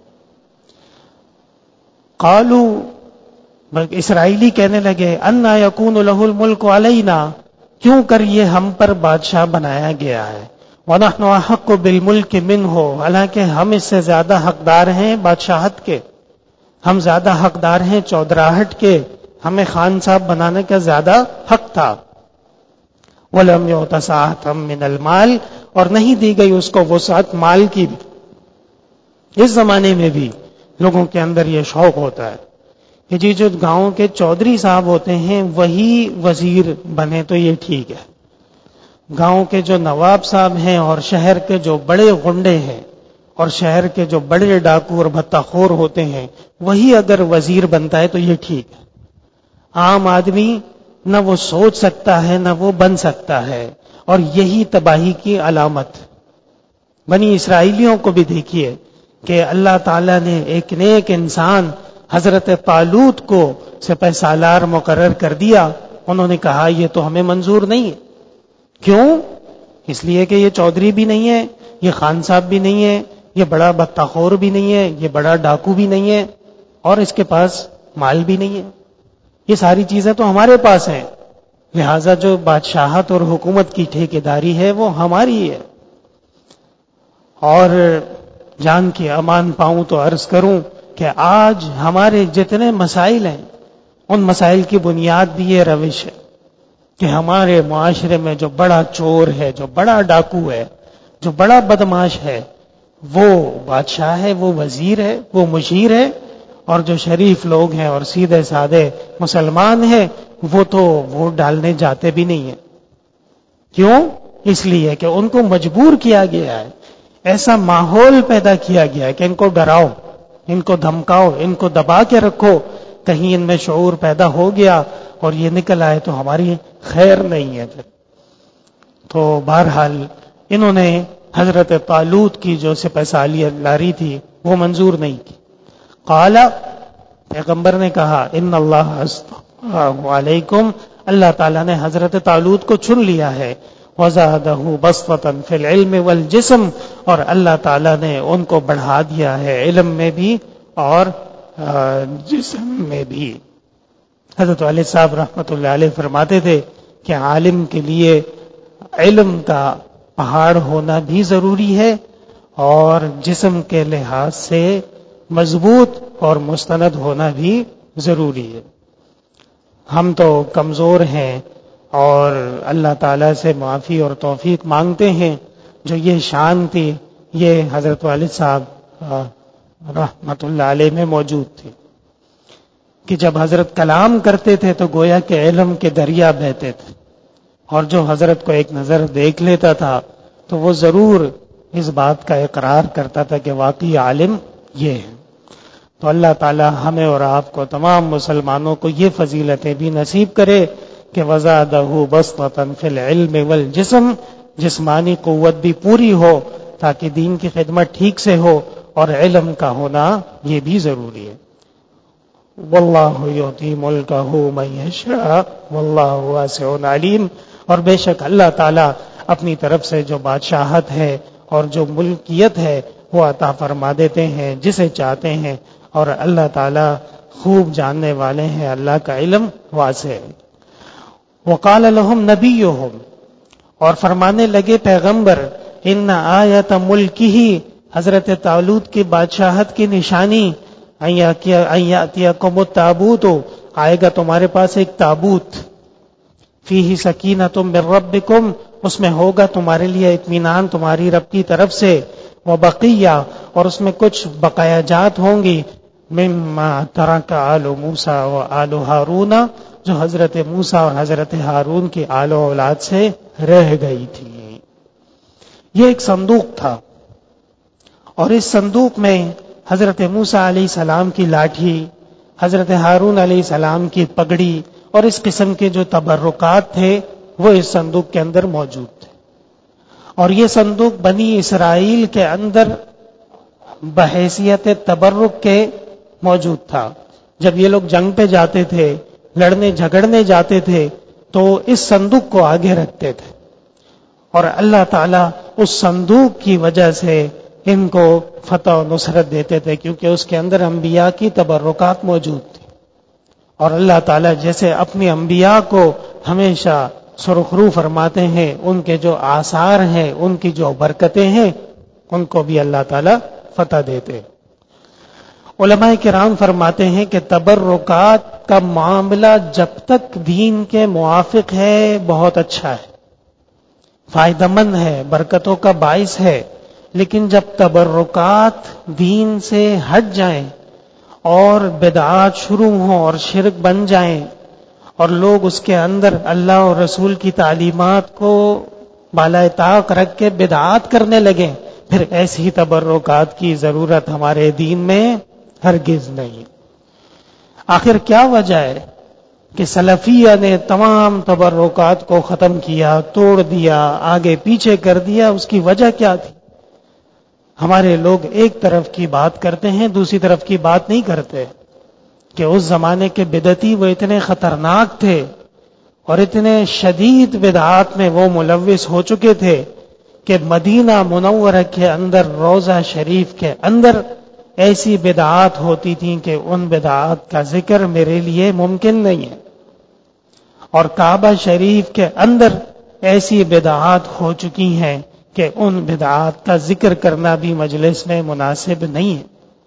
S1: قالو، اسرائیلی کہنے لگے، انا یکون لہ الملک علینا، کیوں کر یہ ہم پر بادشاہ بنایا گیا ہے، ونحن احق بالملک منہ، حالانکہ ہم اس سے زیادہ حقدار ہیں بادشاہت کے، ہم زیادہ حقدار ہیں چودراہٹ کے، ہمیں خان صاحب بنانے کا زیادہ حق تھا۔ وَلَمْ يُؤْتَ سَعَةً مِّنَ الْمَالِ، اور نہیں دی گئی اس کو وسعت مال کی بھی۔ اس زمانے میں بھی لوگوں کے اندر یہ شوق ہوتا ہے کہ جی جو گاؤں کے چودھری صاحب ہوتے ہیں وہی وزیر بنے تو یہ ٹھیک ہے، گاؤں کے جو نواب صاحب ہیں اور شہر کے جو بڑے غنڈے ہیں اور شہر کے جو بڑے ڈاکو اور بھتہ خور ہوتے ہیں وہی اگر وزیر بنتا ہے تو یہ ٹھیک ہے۔ عام آدمی نہ وہ سوچ سکتا ہے نہ وہ بن سکتا ہے، اور یہی تباہی کی علامت۔ بنی اسرائیلیوں کو بھی دیکھیے کہ اللہ تعالیٰ نے ایک نیک انسان حضرت طالوت کو سپہ سالار مقرر کر دیا، انہوں نے کہا یہ تو ہمیں منظور نہیں ہے۔ کیوں؟ اس لیے کہ یہ چودھری بھی نہیں ہے، یہ خان صاحب بھی نہیں ہے، یہ بڑا بتہ خور بھی نہیں ہے، یہ بڑا ڈاکو بھی نہیں ہے، اور اس کے پاس مال بھی نہیں ہے۔ یہ ساری چیزیں تو ہمارے پاس ہیں، لہذا جو بادشاہت اور حکومت کی ٹھیکیداری ہے وہ ہماری ہے۔ اور جان کی امان پاؤں تو عرض کروں کہ آج ہمارے جتنے مسائل ہیں ان مسائل کی بنیاد بھی یہ روش ہے کہ ہمارے معاشرے میں جو بڑا چور ہے، جو بڑا ڈاکو ہے، جو بڑا بدماش ہے وہ بادشاہ ہے، وہ وزیر ہے، وہ مشیر ہے، اور جو شریف لوگ ہیں اور سیدھے سادے مسلمان ہیں وہ تو ووٹ ڈالنے جاتے بھی نہیں ہیں۔ کیوں؟ اس لیے کہ ان کو مجبور کیا گیا ہے، ایسا ماحول پیدا کیا گیا ہے کہ ان کو ڈراؤ، ان کو دھمکاؤ، ان کو دبا کے رکھو، کہیں ان میں شعور پیدا ہو گیا اور یہ نکل آئے تو ہماری خیر نہیں ہے۔ تو بہرحال انہوں نے حضرت طالوت کی جو سپہ سالاری تھی وہ منظور نہیں کی۔ قال، پیغمبر نے کہا، ان اللہ علیکم، اللہ تعالیٰ نے حضرت طالوت کو چن لیا ہے، وزادہ بسطۃ فی العلم والجسم، اور اللہ تعالیٰ نے ان کو بڑھا دیا ہے علم میں بھی اور جسم میں بھی۔ حضرت والد صاحب رحمۃ اللہ علیہ فرماتے تھے کہ عالم کے لیے علم کا پہاڑ ہونا بھی ضروری ہے اور جسم کے لحاظ سے مضبوط اور مستند ہونا بھی ضروری ہے۔ ہم تو کمزور ہیں اور اللہ تعالیٰ سے معافی اور توفیق مانگتے ہیں۔ جو یہ شان تھی یہ حضرت والد صاحب رحمت اللہ علیہ میں موجود تھی کہ جب حضرت کلام کرتے تھے تو گویا کہ علم کے دریا بہتے تھے، اور جو حضرت کو ایک نظر دیکھ لیتا تھا تو وہ ضرور اس بات کا اقرار کرتا تھا کہ واقعی عالم یہ ہے۔ تو اللہ تعالی ہمیں اور آپ کو تمام مسلمانوں کو یہ فضیلتیں بھی نصیب کرے کہ وزادہ بسطۃ فی العلم والجسم، جسمانی قوت بھی پوری ہو تاکہ دین کی خدمت ٹھیک سے ہو، اور علم کا ہونا یہ بھی ضروری ہے۔ واللہ یؤتی ملکہ من یشاء واللہ واسع علیم، اور بے شک اللہ تعالیٰ اپنی طرف سے جو بادشاہت ہے اور جو ملکیت ہے وہ عطا فرما دیتے ہیں جسے چاہتے ہیں، اور اللہ تعالیٰ خوب جاننے والے ہیں، اللہ کا علم واسع ہے۔ وقال لهم نبیہم، اور فرمانے لگے پیغمبر، ان آیت ملکہ، حضرت طالوت کی بادشاہت کی نشانی، ان یاتیکم التابوت، آئے گا تمہارے پاس ایک تابوت، فیہ سکینۃ من ربکم، اس میں ہوگا تمہارے لیے اطمینان تمہاری رب کی طرف سے، وبقیہ، اور اس میں کچھ بقایا جات ہوں گی، مما ترک آل موسیٰ و آل ہارون، جو حضرت موسیٰ اور حضرت ہارون کی آل و اولاد سے رہ گئی تھی۔ یہ ایک صندوق تھا، اور اس صندوق میں حضرت موسیٰ علیہ السلام کی لاٹھی، حضرت ہارون علیہ السلام کی پگڑی اور اس قسم کے جو تبرکات تھے وہ اس صندوق کے اندر موجود تھے۔ اور یہ صندوق بنی اسرائیل کے اندر بحیثیت تبرک کے موجود تھا۔ جب یہ لوگ جنگ پہ جاتے تھے، لڑنے جھگڑنے جاتے تھے تو اس صندوق کو آگے رکھتے تھے، اور اللہ تعالیٰ اس صندوق کی وجہ سے ان کو فتح و نصرت دیتے تھے، کیونکہ اس کے اندر انبیاء کی تبرکات موجود تھی۔ اور اللہ تعالیٰ جیسے اپنی انبیاء کو ہمیشہ سرخرو فرماتے ہیں، ان کے جو آثار ہیں، ان کی جو برکتیں ہیں، ان کو بھی اللہ تعالیٰ فتح دیتے۔ علماء کرام فرماتے ہیں کہ تبرکات کا معاملہ جب تک دین کے موافق ہے بہت اچھا ہے، فائدہ مند ہے، برکتوں کا باعث ہے، لیکن جب تبرکات دین سے ہٹ جائیں اور بدعات شروع ہوں اور شرک بن جائیں اور لوگ اس کے اندر اللہ اور رسول کی تعلیمات کو بالائے طاق رکھ کے بدعات کرنے لگیں، پھر ایسی تبرکات کی ضرورت ہمارے دین میں ہرگز نہیں۔ آخر کیا وجہ ہے کہ سلفیہ نے تمام تبرکات کو ختم کیا، توڑ دیا، آگے پیچھے کر دیا؟ اس کی وجہ کیا تھی؟ ہمارے لوگ ایک طرف کی بات کرتے ہیں، دوسری طرف کی بات نہیں کرتے کہ اس زمانے کے بدعتی وہ اتنے خطرناک تھے اور اتنے شدید بدعات میں وہ ملوث ہو چکے تھے کہ مدینہ منورہ کے اندر روضہ شریف کے اندر ایسی بدعات ہوتی تھیں کہ ان بدعات کا ذکر میرے لیے ممکن نہیں ہے، اور کعبہ شریف کے اندر ایسی بدعات ہو چکی ہیں کہ ان بدعات کا ذکر کرنا بھی مجلس میں مناسب نہیں ہے۔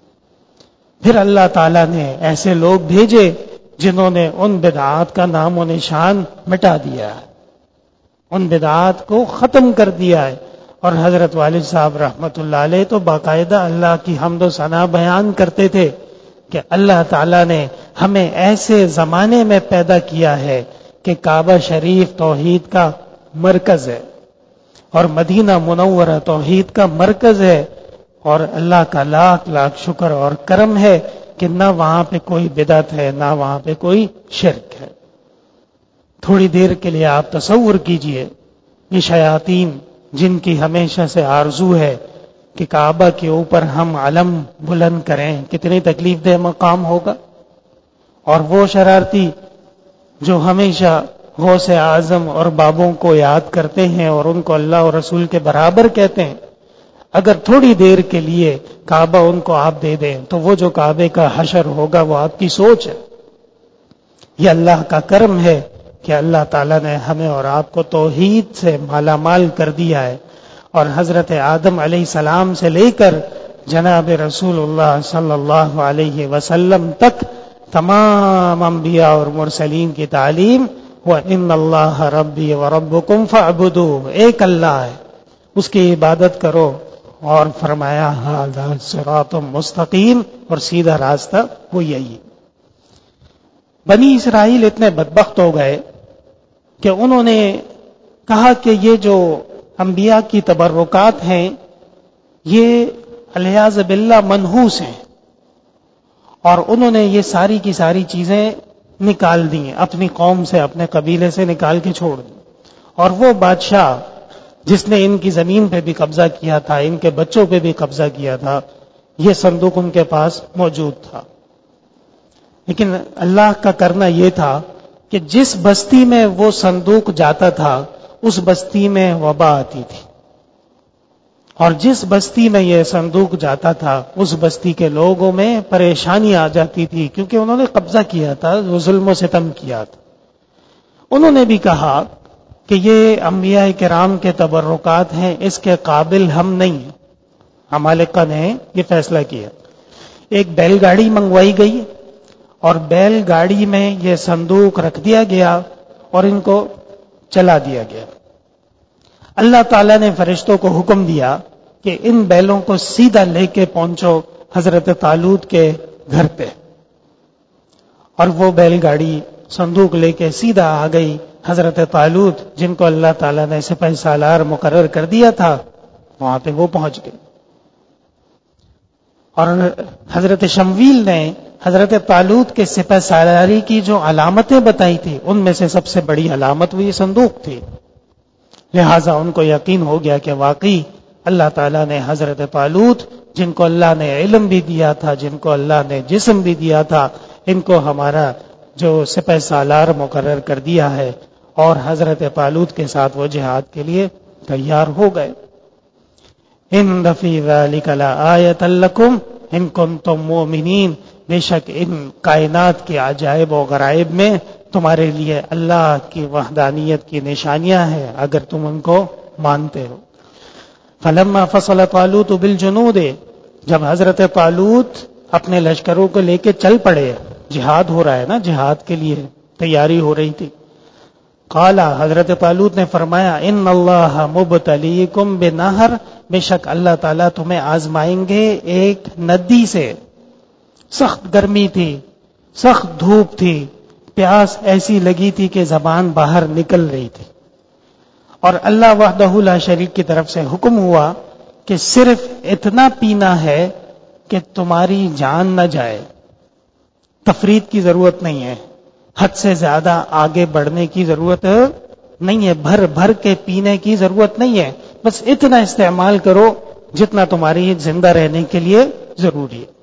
S1: پھر اللہ تعالیٰ نے ایسے لوگ بھیجے جنہوں نے ان بدعات کا نام و نشان مٹا دیا ہے، ان بدعات کو ختم کر دیا ہے۔ اور حضرت والد صاحب رحمت اللہ علیہ تو باقاعدہ اللہ کی حمد و ثنا بیان کرتے تھے کہ اللہ تعالیٰ نے ہمیں ایسے زمانے میں پیدا کیا ہے کہ کعبہ شریف توحید کا مرکز ہے اور مدینہ منورہ توحید کا مرکز ہے، اور اللہ کا لاکھ لاکھ شکر اور کرم ہے کہ نہ وہاں پہ کوئی بدعت ہے، نہ وہاں پہ کوئی شرک ہے۔ تھوڑی دیر کے لیے آپ تصور کیجئے، یہ شیاطین جن کی ہمیشہ سے آرزو ہے کہ کعبہ کے اوپر ہم علم بلند کریں، کتنی تکلیف دہ مقام ہوگا، اور وہ شرارتی جو ہمیشہ غوث اعظم اور بابوں کو یاد کرتے ہیں اور ان کو اللہ اور رسول کے برابر کہتے ہیں، اگر تھوڑی دیر کے لیے کعبہ ان کو آپ دے دیں تو وہ جو کعبے کا حشر ہوگا وہ آپ کی سوچ ہے۔ یہ اللہ کا کرم ہے کہ اللہ تعالیٰ نے ہمیں اور آپ کو توحید سے مالا مال کر دیا ہے، اور حضرت آدم علیہ السلام سے لے کر جناب رسول اللہ صلی اللہ علیہ وسلم تک تمام انبیاء اور مرسلین کی تعلیم وَإِنَّ اللَّهَ رَبِّي وَرَبُّكُمْ فَاعْبُدُوهُ، ایک اللہ ہے، اس کی عبادت کرو، اور فرمایا ھذا صراط مستقیم، اور سیدھا راستہ وہ یہی۔ بنی اسرائیل اتنے بدبخت ہو گئے کہ انہوں نے کہا کہ یہ جو انبیاء کی تبرکات ہیں یہ علیاذ باللہ منحوس ہیں، اور انہوں نے یہ ساری کی ساری چیزیں نکال دی، اپنی قوم سے، اپنے قبیلے سے نکال کے چھوڑ دی، اور وہ بادشاہ جس نے ان کی زمین پہ بھی قبضہ کیا تھا، ان کے بچوں پہ بھی قبضہ کیا تھا، یہ صندوق ان کے پاس موجود تھا۔ لیکن اللہ کا کرنا یہ تھا کہ جس بستی میں وہ صندوق جاتا تھا اس بستی میں وبا آتی تھی، اور جس بستی میں یہ صندوق جاتا تھا اس بستی کے لوگوں میں پریشانی آ جاتی تھی، کیونکہ انہوں نے قبضہ کیا تھا، وہ ظلم و ستم کیا تھا۔ انہوں نے بھی کہا کہ یہ انبیاء کرام کے تبرکات ہیں، اس کے قابل ہم نہیں ہیں۔ عمالقہ نے یہ فیصلہ کیا، ایک بیل گاڑی منگوائی گئی اور بیل گاڑی میں یہ صندوق رکھ دیا گیا اور ان کو چلا دیا گیا۔ اللہ تعالیٰ نے فرشتوں کو حکم دیا کہ ان بیلوں کو سیدھا لے کے پہنچو حضرت طالوت کے گھر پہ، اور وہ بیل گاڑی صندوق لے کے سیدھا آ گئی۔ حضرت طالوت جن کو اللہ تعالیٰ نے سپہ سالار مقرر کر دیا تھا وہاں پہ وہ پہنچ گئے، اور حضرت شمویل نے حضرت طالوت کے سپہ سالاری کی جو علامتیں بتائی تھی ان میں سے سب سے بڑی علامت وہ یہ صندوق تھی، لہٰذا ان کو یقین ہو گیا کہ واقعی اللہ تعالیٰ نے حضرت طالوت جن کو اللہ نے علم بھی دیا تھا، جن کو اللہ نے جسم بھی دیا تھا، ان کو ہمارا جو سپہ سالار مقرر کر دیا ہے، اور حضرت طالوت کے ساتھ وہ جہاد کے لیے تیار ہو گئے۔ ان فی ذلک لآیۃ لکم ان کنتم مؤمنین، بے شک ان کائنات کے عجائب و غرائب میں تمہارے لیے اللہ کی وحدانیت کی نشانیاں ہیں اگر تم ان کو مانتے ہو۔ فلما فصل طالوت بالجنود، جب حضرت طالوت اپنے لشکروں کو لے کے چل پڑے، جہاد ہو رہا ہے نا، جہاد کے لیے تیاری ہو رہی تھی، قال، حضرت طالوت نے فرمایا، ان اللہ مبتلیکم بنہر، بے شک اللہ تعالیٰ تمہیں آزمائیں گے ایک ندی سے۔ سخت گرمی تھی، سخت دھوپ تھی، پیاس ایسی لگی تھی کہ زبان باہر نکل رہی تھی، اور اللہ وحدہ لا شریک کی طرف سے حکم ہوا کہ صرف اتنا پینا ہے کہ تمہاری جان نہ جائے، تفرید کی ضرورت نہیں ہے، حد سے زیادہ آگے بڑھنے کی ضرورت نہیں ہے، بھر بھر کے پینے کی ضرورت نہیں ہے، بس اتنا استعمال کرو جتنا تمہاری زندہ رہنے کے لیے ضروری ہے۔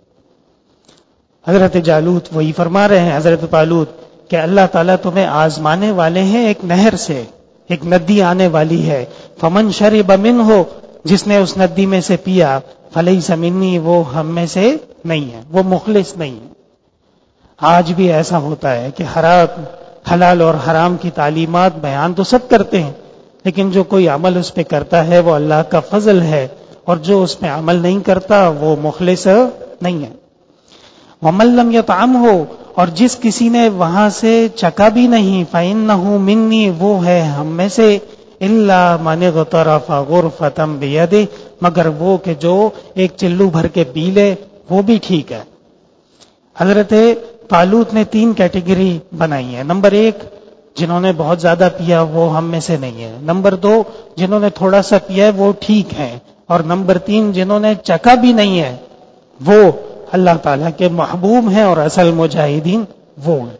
S1: حضرت جالوت وہی فرما رہے ہیں، حضرت طالوت، کہ اللہ تعالیٰ تمہیں آزمانے والے ہیں ایک نہر سے، ایک ندی آنے والی ہے، فمن شرب منہ، جس نے اس ندی میں سے پیا، فلیس منی، وہ ہم میں سے نہیں ہے، وہ مخلص نہیں ہے۔ آج بھی ایسا ہوتا ہے کہ حلال اور حرام کی تعلیمات بیان تو سب کرتے ہیں، لیکن جو کوئی عمل اس پہ کرتا ہے وہ اللہ کا فضل ہے، اور جو اس پہ عمل نہیں کرتا وہ مخلص نہیں ہے۔ وَمَن لَّمْ يَطْعَمْهُ، اور جس کسی نے وہاں سے چکا بھی نہیں، فَإِنَّهُ مِنِّي، وہ ہے ہم میں سے، إِلَّا مَنِ اغْتَرَفَ غُرْفَةً بِيَدِهِ، مگر وہ کہ جو ایک چلو بھر کے پی لے وہ بھی ٹھیک ہے۔ حضرت طالوت نے 3 کیٹیگری بنائی ہے۔ نمبر 1، جنہوں نے بہت زیادہ پیا وہ ہم میں سے نہیں ہے۔ نمبر 2، جنہوں نے تھوڑا سا پیا وہ ٹھیک ہیں۔ اور نمبر 3، جنہوں نے چکا بھی نہیں ہے وہ اللہ تعالیٰ کے محبوب ہیں اور اصل مجاہدین وہ ہیں۔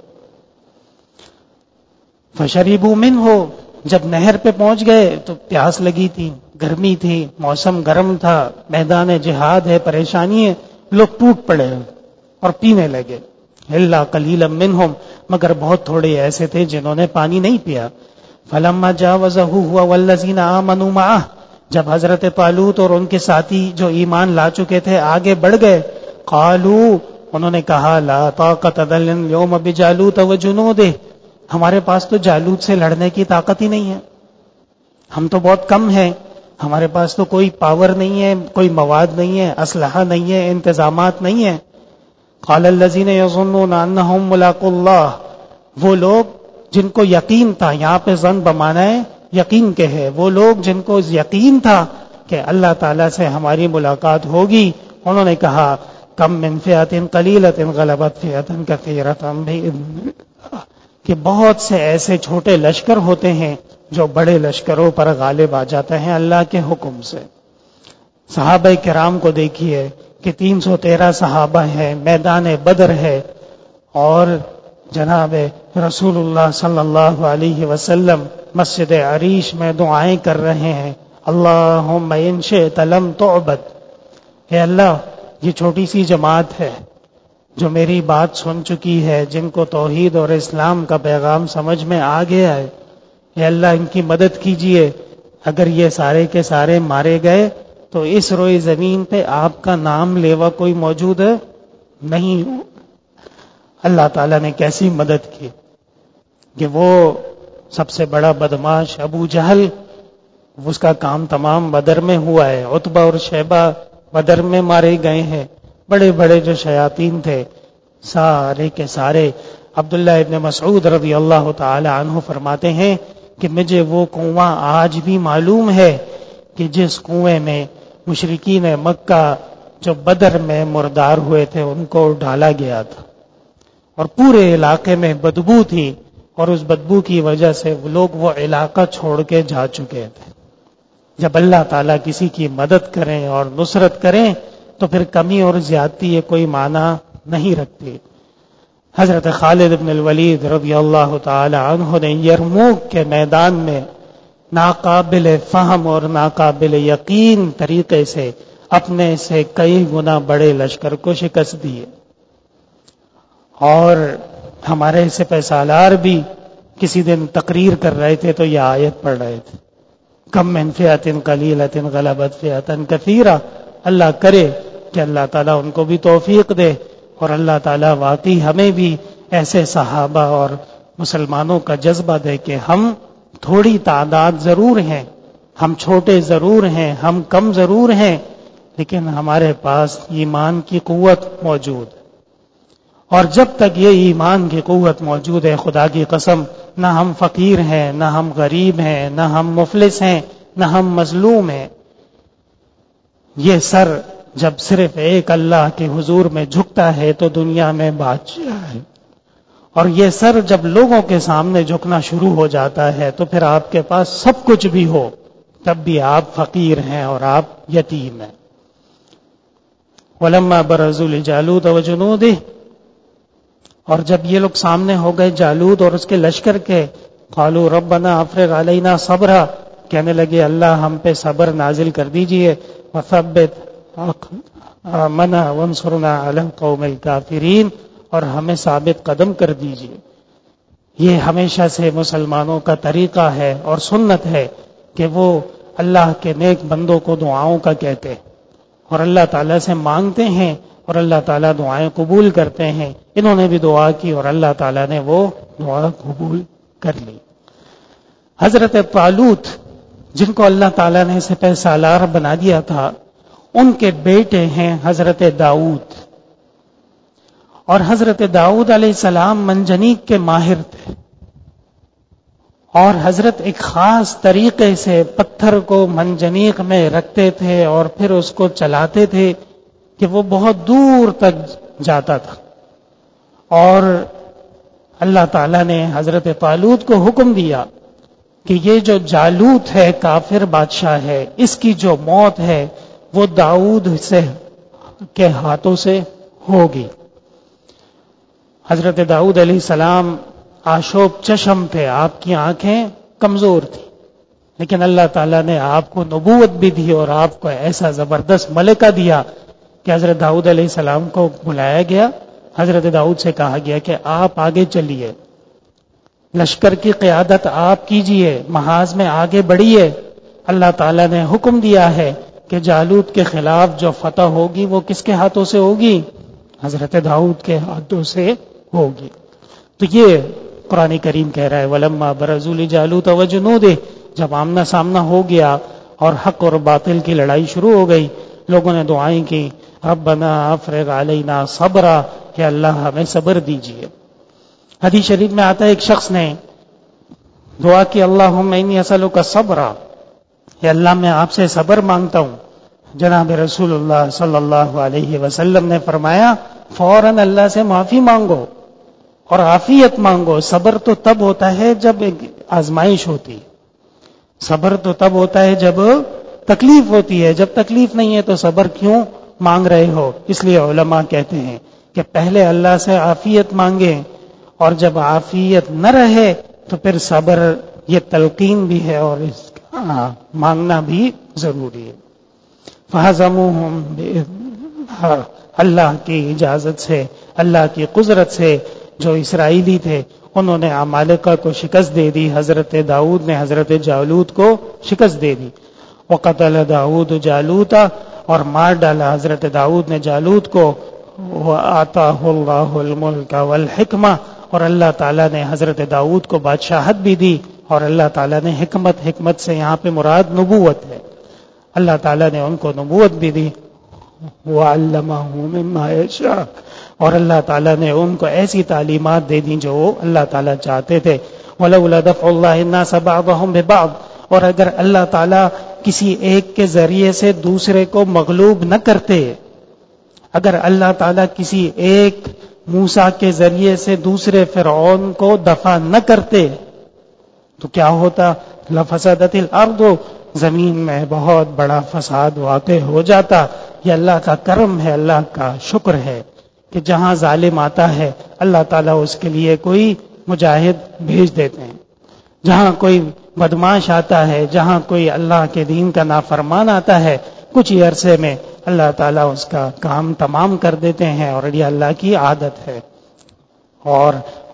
S1: فشربوا منہ، جب نہر پہ پہنچ گئے تو پیاس لگی تھی، گرمی تھی، موسم گرم تھا، میدان جہاد ہے، پریشانی ہے، لوگ ٹوٹ پڑے اور پینے لگے۔ الا قلیلا منہم، مگر بہت تھوڑے ایسے تھے جنہوں نے پانی نہیں پیا۔ فلما جاوزہ ہوا والذین آمنوا معہ، جب حضرت طالوت اور ان کے ساتھی جو ایمان لا چکے تھے آگے بڑھ گئے، قالوا، انہوں نے کہا، لا طاقت لنا اليوم بجالوت وجنودہ، ہمارے پاس تو جالوت سے لڑنے کی طاقت ہی نہیں ہے، ہم تو بہت کم ہیں، ہمارے پاس تو کوئی پاور نہیں ہے، کوئی مواد نہیں ہے، اسلحہ نہیں ہے، انتظامات نہیں ہے۔ قال الذین یظنون انہم ملاقو اللہ، وہ لوگ جن کو یقین تھا، یہاں پہ ظن بمانا ہے یقین کے ہے، وہ لوگ جن کو یقین تھا کہ اللہ تعالیٰ سے ہماری ملاقات ہوگی، انہوں نے کہا، کم من فئۃ قلیلۃ غلبت فئۃ کثیرۃ بإذن اللہ، کہ بہت سے ایسے چھوٹے لشکر ہوتے ہیں جو بڑے لشکروں پر غالب آ جاتے ہیں اللہ کے حکم سے۔ صحابہ کرام کو دیکھیے کہ 313 صحابہ ہیں، میدان بدر ہے، اور جناب رسول اللہ صلی اللہ علیہ وسلم مسجد عریش میں دعائیں کر رہے ہیں، اللہم ان شئت لم تعبد، اے اللہ یہ چھوٹی سی جماعت ہے جو میری بات سن چکی ہے، جن کو توحید اور اسلام کا پیغام سمجھ میں آ گیا ہے، اے اللہ ان کی مدد کیجئے، اگر یہ سارے کے سارے مارے گئے تو اس روئے زمین پہ آپ کا نام لیوا کوئی موجود نہیں۔ اللہ تعالیٰ نے کیسی مدد کی کہ وہ سب سے بڑا بدماش ابو جہل، اس کا کام تمام بدر میں ہوا ہے، عتبہ اور شیبہ بدر میں مارے گئے ہیں، بڑے بڑے جو شیاطین تھے سارے کے سارے۔ عبداللہ ابن مسعود رضی اللہ تعالی عنہ فرماتے ہیں کہ مجھے وہ کنواں آج بھی معلوم ہے کہ جس کنویں میں مشرکین مکہ جو بدر میں مردار ہوئے تھے ان کو ڈالا گیا تھا، اور پورے علاقے میں بدبو تھی، اور اس بدبو کی وجہ سے لوگ وہ علاقہ چھوڑ کے جا چکے تھے۔ جب اللہ تعالیٰ کسی کی مدد کریں اور نصرت کریں تو پھر کمی اور زیادتی یہ کوئی معنی نہیں رکھتی۔ حضرت خالد بن الولید رضی اللہ تعالی عنہ نے یرموک کے میدان میں ناقابل فہم اور ناقابل یقین طریقے سے اپنے سے کئی گنا بڑے لشکر کو شکست دی، اور ہمارے سپہ سالار بھی کسی دن تقریر کر رہے تھے تو یہ آیت پڑھ رہے تھے، کم من فئۃ قلیلۃ غلبت فئۃ کثیرہ۔ اللہ کرے کہ اللہ تعالیٰ ان کو بھی توفیق دے، اور اللہ تعالیٰ واقعی ہمیں بھی ایسے صحابہ اور مسلمانوں کا جذبہ دے کہ ہم تھوڑی تعداد ضرور ہیں، ہم چھوٹے ضرور ہیں، ہم کم ضرور ہیں، لیکن ہمارے پاس ایمان کی قوت موجود ہے، اور جب تک یہ ایمان کی قوت موجود ہے، خدا کی قسم، نہ ہم فقیر ہیں، نہ ہم غریب ہیں، نہ ہم مفلس ہیں، نہ ہم مظلوم ہیں۔ یہ سر جب صرف ایک اللہ کے حضور میں جھکتا ہے تو دنیا میں بادشاہ ہے، اور یہ سر جب لوگوں کے سامنے جھکنا شروع ہو جاتا ہے تو پھر آپ کے پاس سب کچھ بھی ہو تب بھی آپ فقیر ہیں اور آپ یتیم ہیں۔ وَلَمَّا بَرَزُوا لِجَالُوتَ وَجُنُودِهِ، اور جب یہ لوگ سامنے ہو گئے جالوت اور اس کے لشکر کے، قالوا ربنا افرغ علینا صبرا، کہنے لگے اللہ ہم پہ صبر نازل کر دیجئے، وثبت آمنا وانصرنا علی القوم الکافرین، اور ہمیں ثابت قدم کر دیجئے۔ یہ ہمیشہ سے مسلمانوں کا طریقہ ہے اور سنت ہے کہ وہ اللہ کے نیک بندوں کو دعاؤں کا کہتے ہیں اور اللہ تعالیٰ سے مانگتے ہیں، اور اللہ تعالیٰ دعائیں قبول کرتے ہیں۔ انہوں نے بھی دعا کی اور اللہ تعالیٰ نے وہ دعا قبول کر لی۔ حضرت طالوت جن کو اللہ تعالیٰ نے سپہ سالار بنا دیا تھا، ان کے بیٹے ہیں حضرت داؤد، اور حضرت داؤد علیہ السلام منجنیق کے ماہر تھے، اور حضرت ایک خاص طریقے سے پتھر کو منجنیق میں رکھتے تھے اور پھر اس کو چلاتے تھے کہ وہ بہت دور تک جاتا تھا، اور اللہ تعالیٰ نے حضرت طالوت کو حکم دیا کہ یہ جو جالوت ہے کافر بادشاہ ہے، اس کی جو موت ہے وہ داؤد کے ہاتھوں سے ہوگی۔ حضرت داؤد علیہ السلام آشوب چشم تھے، آپ کی آنکھیں کمزور تھی، لیکن اللہ تعالیٰ نے آپ کو نبوت بھی دی اور آپ کو ایسا زبردست ملکہ دیا کہ حضرت داؤد علیہ السلام کو بلایا گیا، حضرت داؤد سے کہا گیا کہ آپ آگے چلیے، لشکر کی قیادت آپ کیجئے، محاذ میں آگے بڑھیے، اللہ تعالیٰ نے حکم دیا ہے کہ جالوت کے خلاف جو فتح ہوگی وہ کس کے ہاتھوں سے ہوگی؟ حضرت داؤد کے ہاتھوں سے ہوگی۔ تو یہ قرآن کریم کہہ رہا ہے وَلَمَّا بَرَزُوا لِجَالُوتَ وَجُنُودِهِ، جب آمنا سامنا ہو گیا اور حق اور باطل کی لڑائی شروع ہو گئی، لوگوں نے دعائیں کی، ربنا افرغ علینا صبرا، کہ اللہ ہمیں صبر دیجئے۔ حدیث شریف میں آتا ہے ایک شخص نے دعا کی اللہم انی اسألک صبرا، کہ اللہ میں آپ سے صبر مانگتا ہوں۔ جناب رسول اللہ صلی اللہ علیہ وسلم نے فرمایا فوراً اللہ سے معافی مانگو اور عافیت مانگو۔ صبر تو تب ہوتا ہے جب ایک آزمائش ہوتی ہے، صبر تو تب ہوتا ہے جب تکلیف ہوتی ہے، جب تکلیف نہیں ہے تو صبر کیوں مانگ رہے ہو؟ اس لیے علماء کہتے ہیں کہ پہلے اللہ سے عافیت مانگیں، اور جب عافیت نہ رہے تو پھر صبر، یہ تلقین بھی ہے اور اس کا مانگنا بھی ضروری ہے۔ فَهَزَمُوهُمْ بِإِذْنِ، اللہ کی اجازت سے، اللہ کی قدرت سے جو اسرائیلی تھے انہوں نے عمالقہ کو شکست دے دی، حضرت داؤد نے حضرت جالوت کو شکست دے دی۔ وَقَتَلَ داؤد جالوتا، اور مار ڈالا حضرت داؤد نے جالوت کو۔ وَآتَاهُ اللَّهُ الْمُلْكَ وَالْحِكْمَةَ، اور اللہ تعالیٰ نے حضرت داؤد کو بادشاہت بھی دی، اور اللہ تعالیٰ نے حکمت سے یہاں پہ مراد نبوت ہے، اللہ تعالیٰ نے ان کو نبوت بھی دی۔ وَعَلَّمَهُ مِمَّا يَشَاءُ، اور اللہ تعالیٰ نے ان کو ایسی تعلیمات دے دیں جو اللہ تعالیٰ چاہتے تھے۔ وَلَوْلَا دَفْعُ اللَّهِ النَّاسَ بَعْضَهُمْ بِبَعْضٍ، اور اگر اللہ تعالیٰ کسی ایک کے ذریعے سے دوسرے کو مغلوب نہ کرتے، اگر اللہ تعالیٰ کسی ایک موسیٰ کے ذریعے سے دوسرے فرعون کو دفع نہ کرتے تو کیا ہوتا؟ لَفَسَدَتِ الْأَرْضُ، زمین میں بہت بڑا فساد واقع ہو جاتا۔ یہ اللہ کا کرم ہے، اللہ کا شکر ہے کہ جہاں ظالم آتا ہے اللہ تعالیٰ اس کے لیے کوئی مجاہد بھیج دیتے ہیں، جہاں کوئی بدماش آتا ہے، جہاں کوئی اللہ کے دین کا نافرمان آتا ہے، کچھ ہی عرصے میں اللہ تعالیٰ اس کا کام تمام کر دیتے ہیں، اور یہ اللہ کی عادت ہے۔ اور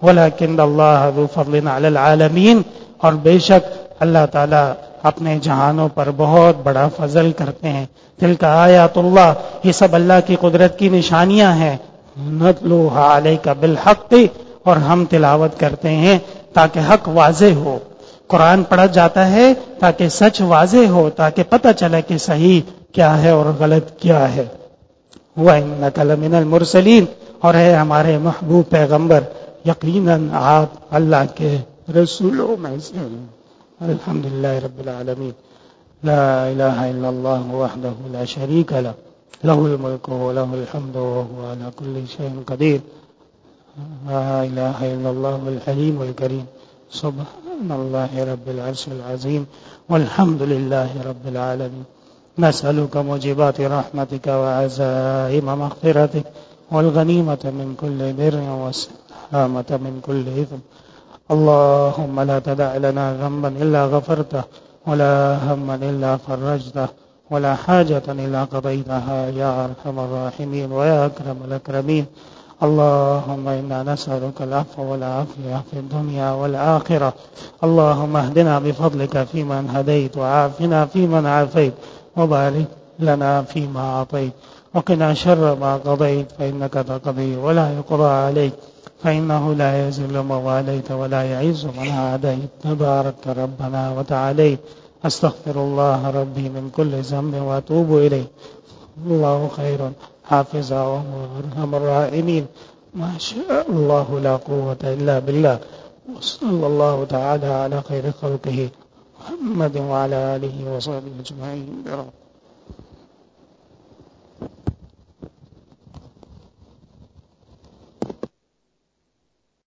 S1: ولکن اللہ ذو فضل علی العالمین، اور بے شک اللہ تعالیٰ اپنے جہانوں پر بہت بڑا فضل کرتے ہیں. تلک آیات اللہ، یہ سب اللہ کی قدرت کی نشانیاں ہیں. نتلوها علیک بالحق، اور ہم تلاوت کرتے ہیں تاکہ حق واضح ہو. قرآن پڑھا جاتا ہے تاکہ سچ واضح ہو، تاکہ پتہ چلے کہ صحیح کیا ہے اور غلط کیا ہے. وَإِنَّكَ لَمِنَ الْمُرْسَلِينَ، اور ہے ہمارے محبوب پیغمبر یقیناً آپ اللہ کے رسولوں میں سے ہیں. الحمدللہ رب العالمین. لا الہ الا اللہ وحدہ لا شریک لہ، لہ الملک ولہ الحمد وهو على كل شيء قدیر. لا الہ الا اللہ الحلیم الکریم. سبحان اللہ رب العرش العظیم والحمد للہ رب العالمین. نسألك موجبات رحمتك وعزائم مغفرتك والغنیمة من كل بر والسلامة من كل إثم. اللهم لا تدع لنا ذنبا إلا غفرته ولا هما إلا فرجته ولا حاجة إلا قضيتها يا أرحم الراحمين ويا أكرم الأكرمين. اللهم إنا نسألك العفو والعافية في الدنيا والآخرة. اللهم اهدنا بفضلك فيمن هديت وعافنا فيمن عافيت وبارك لنا فيما أعطيت وقنا شر ما قضيت فإنك تقضي ولا يقضى عليك فإنه لا يذل من واليت ولا يعز من عاديت تبارك ربنا وتعاليت. أستغفر الله ربي من كل ذنب وأتوب إليه. الله خير حافظا وهو أرحم الراحمين. ما شاء الله لا قوة إلا بالله. وصلى الله تعالى على خير خلقه محمد وعلى آله وصحبه أجمعين.